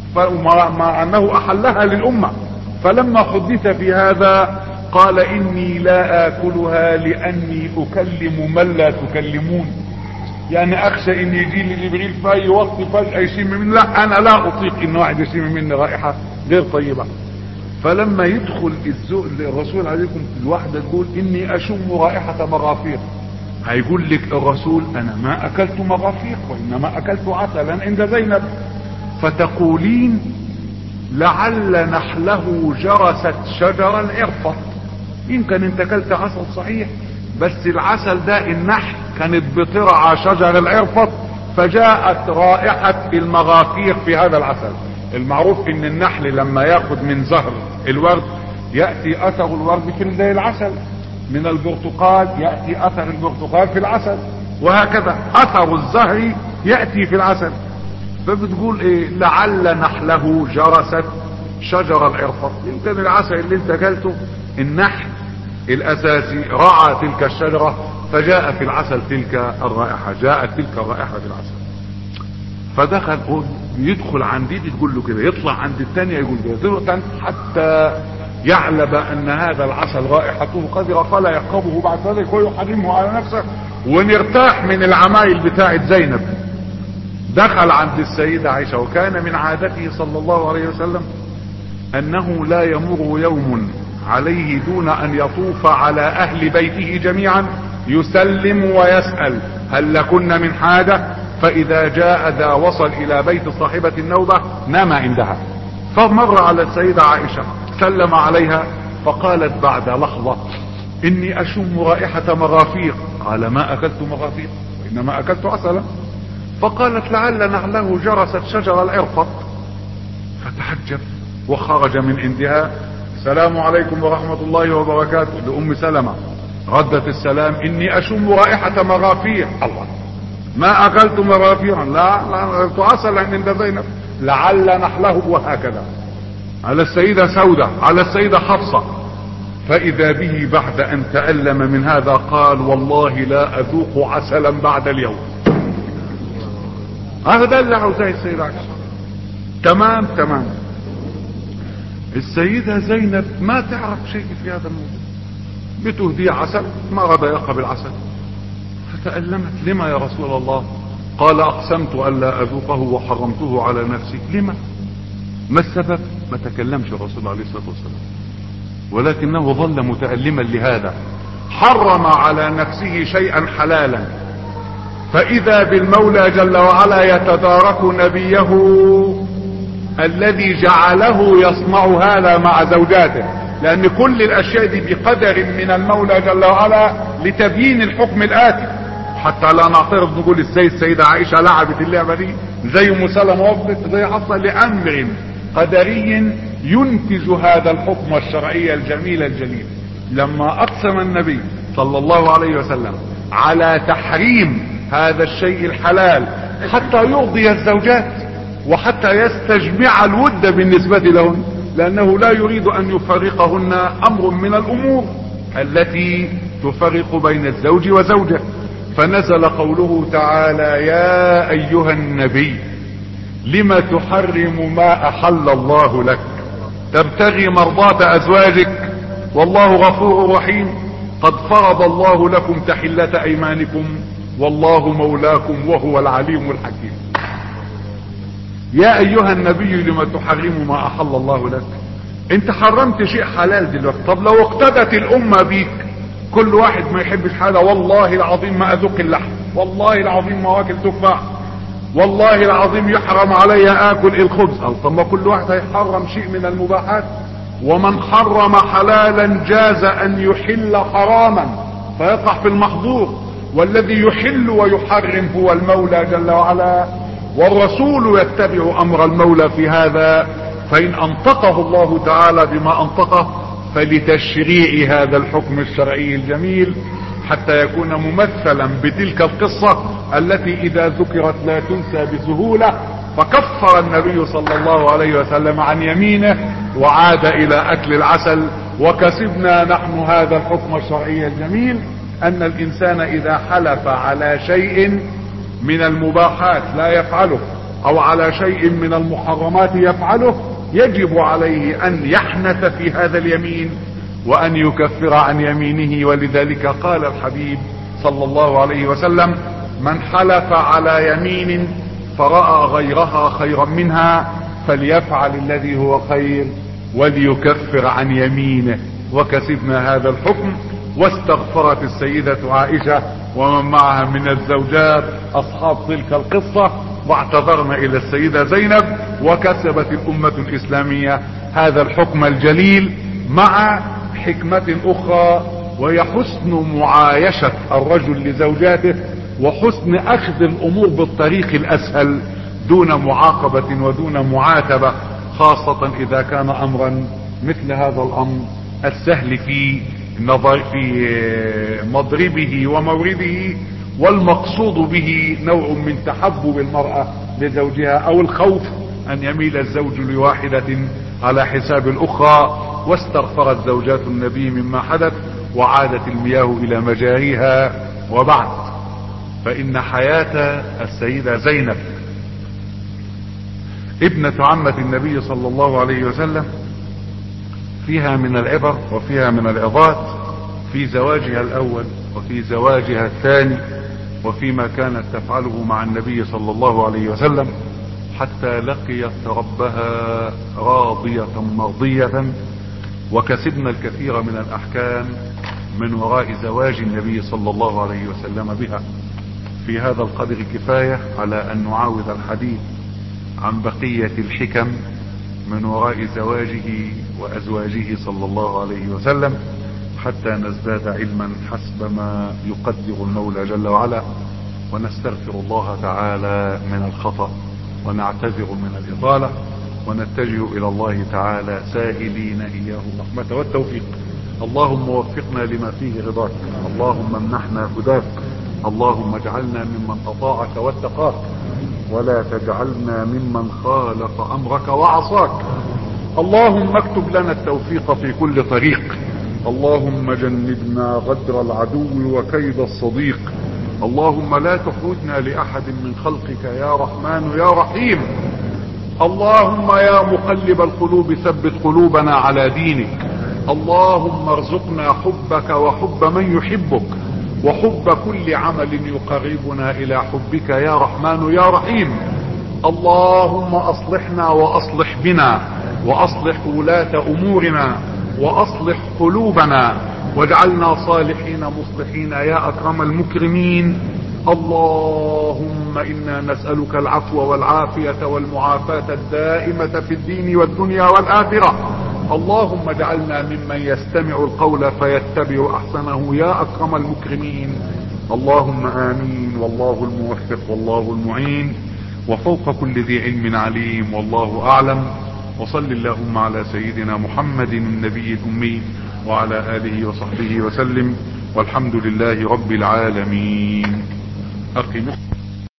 مع انه احلها للامة. فلما حدث في هذا قال: اني لا اكلها لاني اكلم من لا تكلمون، يعني اخشى ان يجي لي جبريل في اي وقت فجأة يشم مني، لا انا لا اطيق ان واحد يشم مني رائحة غير طيبة. فلما يدخل الرسول عليكم الواحدة تقول: اني اشم رائحة مغافير، هيقول لك الرسول: انا ما اكلت مغافير وانما اكلت عسلا عند زينب. فتقولين: لعل نحله جرست شجر العرفة. يمكن انت اكلت عسل صحيح، بس العسل ده النحل كانت بترعى شجر العرفة، فجاءت رائحة المغافير في هذا العسل. المعروف ان النحل لما ياخد من زهر الورد يأتي اثر الورد في زي العسل، من البرتقال يأتي اثر البرتقال في العسل، وهكذا اثر الزهر يأتي في العسل. فبتقول ايه؟ لعل نحله جرست شجر العرفة. يمكن العسل اللي انت اكلته النحل الاساسي رعى تلك الشجرة، فجاء في العسل تلك الرائحة، جاءت تلك الرائحة في العسل. فدخل يدخل عند دي تقول له كده، يطلع عند الثانية يقول كده، حتى يعلم ان هذا العسل رائحته قذرة، فلا يقربه بعد ذلك ويحرمه على نفسه، ونرتاح من العمايل بتاعت زينب. دخل عند السيدة عائشة، وكان من عادته صلى الله عليه وسلم انه لا يمر يوم عليه دون ان يطوف على اهل بيته جميعا يسلم ويسأل هل لكن من حاجة، فاذا جاء ذا وصل الى بيت صاحبة النوبة نام عندها. فمر على السيدة عائشة سلم عليها، فقالت بعد لحظة اني اشم رائحة مغافير. قال ما اكلت مغافير وانما اكلت عسلا. فقالت لعل نعله جرست شجر العرفط. فتحجب وخرج من عندها. السلام عليكم ورحمة الله وبركاته لأم سلمة. ردت السلام اني اشم رائحة مغافير. الله، ما اكلت مغافيرا، لا لا اكلت عسلا عند زينب، لعل نحله. وهكذا على السيدة سودة، على السيدة حفصة. فاذا به بعد ان تألم من هذا قال والله لا اذوق عسلا بعد اليوم. هذا ده اللي عاوزاه السيدة عائشة. تمام تمام. السيدة زينب ما تعرف شيء في هذا الموضوع، بتهدي عسل، ما رضى يقبل العسل. فتألمت. لما يا رسول الله؟ قال اقسمت الا اذوقه وحرمته على نفسي. لما؟ ما السبب؟ ما تكلمش الرسول عليه الصلاة والسلام، ولكنه ظل متألما لهذا. حرم على نفسه شيئا حلالا، فاذا بالمولى جل وعلا يتدارك نبيه الذي جعله يصنع هذا مع زوجاته، لان كل الاشياء دي بقدر من المولى جل وعلا لتبيين الحكم الاتي، حتى لا نعترض نقول ازاي السيدة عائشة لعبت اللعبة دي زي ام سلمة وفقت زي حصل، لامر قدري ينتج هذا الحكم الشرعي الجميل الجليل. لما اقسم النبي صلى الله عليه وسلم على تحريم هذا الشيء الحلال حتى يرضي الزوجات وحتى يستجمع الود بالنسبة لهن، لانه لا يريد ان يفرقهن امر من الامور التي تفرق بين الزوج وزوجه. فنزل قوله تعالى يا ايها النبي لم تحرم ما احل الله لك تبتغي مرضات ازواجك والله غفور رحيم قد فرض الله لكم تحلة ايمانكم والله مولاكم وهو العليم الحكيم. يا ايها النبي لم تحرم ما احل الله لك. انت حرمت شيء حلال دلوقتي، طب لو اقتدت الامة بيك كل واحد ما يحبش حاجة، والله العظيم ما اذوق اللحم، والله العظيم ما واكل تفاح، والله العظيم يحرم علي اكل الخبز. طب ما كل واحد هيحرم شيء من المباحات. ومن حرم حلالا جاز ان يحل حراما فيقع في المحظور، والذي يحل ويحرم هو المولى جل وعلا، والرسول يتبع امر المولى في هذا. فان انطقه الله تعالى بما انطقه فلتشريع هذا الحكم الشرعي الجميل حتى يكون ممثلا بتلك القصة التي اذا ذكرت لا تنسى بسهولة. فكفر النبي صلى الله عليه وسلم عن يمينه وعاد الى اكل العسل. وكسبنا نحن هذا الحكم الشرعي الجميل ان الانسان اذا حلف على شيء من المباحات لا يفعله او على شيء من المحرمات يفعله يجب عليه ان يحنث في هذا اليمين وان يكفر عن يمينه. ولذلك قال الحبيب صلى الله عليه وسلم من حلف على يمين فرأى غيرها خيرا منها فليفعل الذي هو خير وليكفر عن يمينه. وكسبنا هذا الحكم. واستغفرت السيدة عائشة ومن معها من الزوجات اصحاب تلك القصة واعتذرنا الى السيدة زينب، وكسبت الامة الاسلامية هذا الحكم الجليل مع حكمة اخرى، وهي حسن معايشة الرجل لزوجاته وحسن اخذ الامور بالطريق الاسهل دون معاقبة ودون معاتبة، خاصة اذا كان امرا مثل هذا الامر السهل في نظر في مضربه ومورده، والمقصود به نوع من تحبب المرأة لزوجها او الخوف ان يميل الزوج لواحدة على حساب الاخرى. واستغفرت زوجات النبي مما حدث وعادت المياه الى مجاريها. وبعد، فان حياة السيدة زينب ابنة عمة النبي صلى الله عليه وسلم فيها من العبر وفيها من العظات في زواجها الاول وفي زواجها الثاني وفيما كانت تفعله مع النبي صلى الله عليه وسلم حتى لقيت ربها راضية مرضية. وكسبنا الكثير من الاحكام من وراء زواج النبي صلى الله عليه وسلم بها. في هذا القدر كفاية على ان نعاود الحديث عن بقية الحكم من وراء زواجه وازواجه صلى الله عليه وسلم حتى نزداد علما حسب ما يقدر المولى جل وعلا. ونستغفر الله تعالى من الخطأ ونعتذر من الإطالة ونتجه إلى الله تعالى سائلين إياه الرحمة والتوفيق. اللهم وفقنا لما فيه رضاك، اللهم امنحنا هداك، اللهم اجعلنا ممن أطاعك واتقاك ولا تجعلنا ممن خالف أمرك وعصاك. اللهم اكتب لنا التوفيق في كل طريق. اللهم جنبنا غدر العدو وكيد الصديق. اللهم لا تخرجنا لأحد من خلقك يا رحمن يا رحيم. اللهم يا مقلب القلوب ثبت قلوبنا على دينك. اللهم ارزقنا حبك وحب من يحبك وحب كل عمل يقربنا إلى حبك يا رحمن يا رحيم. اللهم أصلحنا وأصلح بنا وأصلح ولاة أمورنا وأصلح قلوبنا واجعلنا صالحين مصلحين يا أكرم المكرمين. اللهم إنا نسألك العفو والعافية والمعافاة الدائمة في الدين والدنيا والآخرة. اللهم اجعلنا ممن يستمع القول فيتبع أحسنه يا أكرم المكرمين. اللهم آمين. والله الموفق والله المعين وفوق كل ذي علم عليم والله أعلم. وصل اللهم على سيدنا محمد النبي الأمي وعلى آله وصحبه وسلم والحمد لله رب العالمين. أقم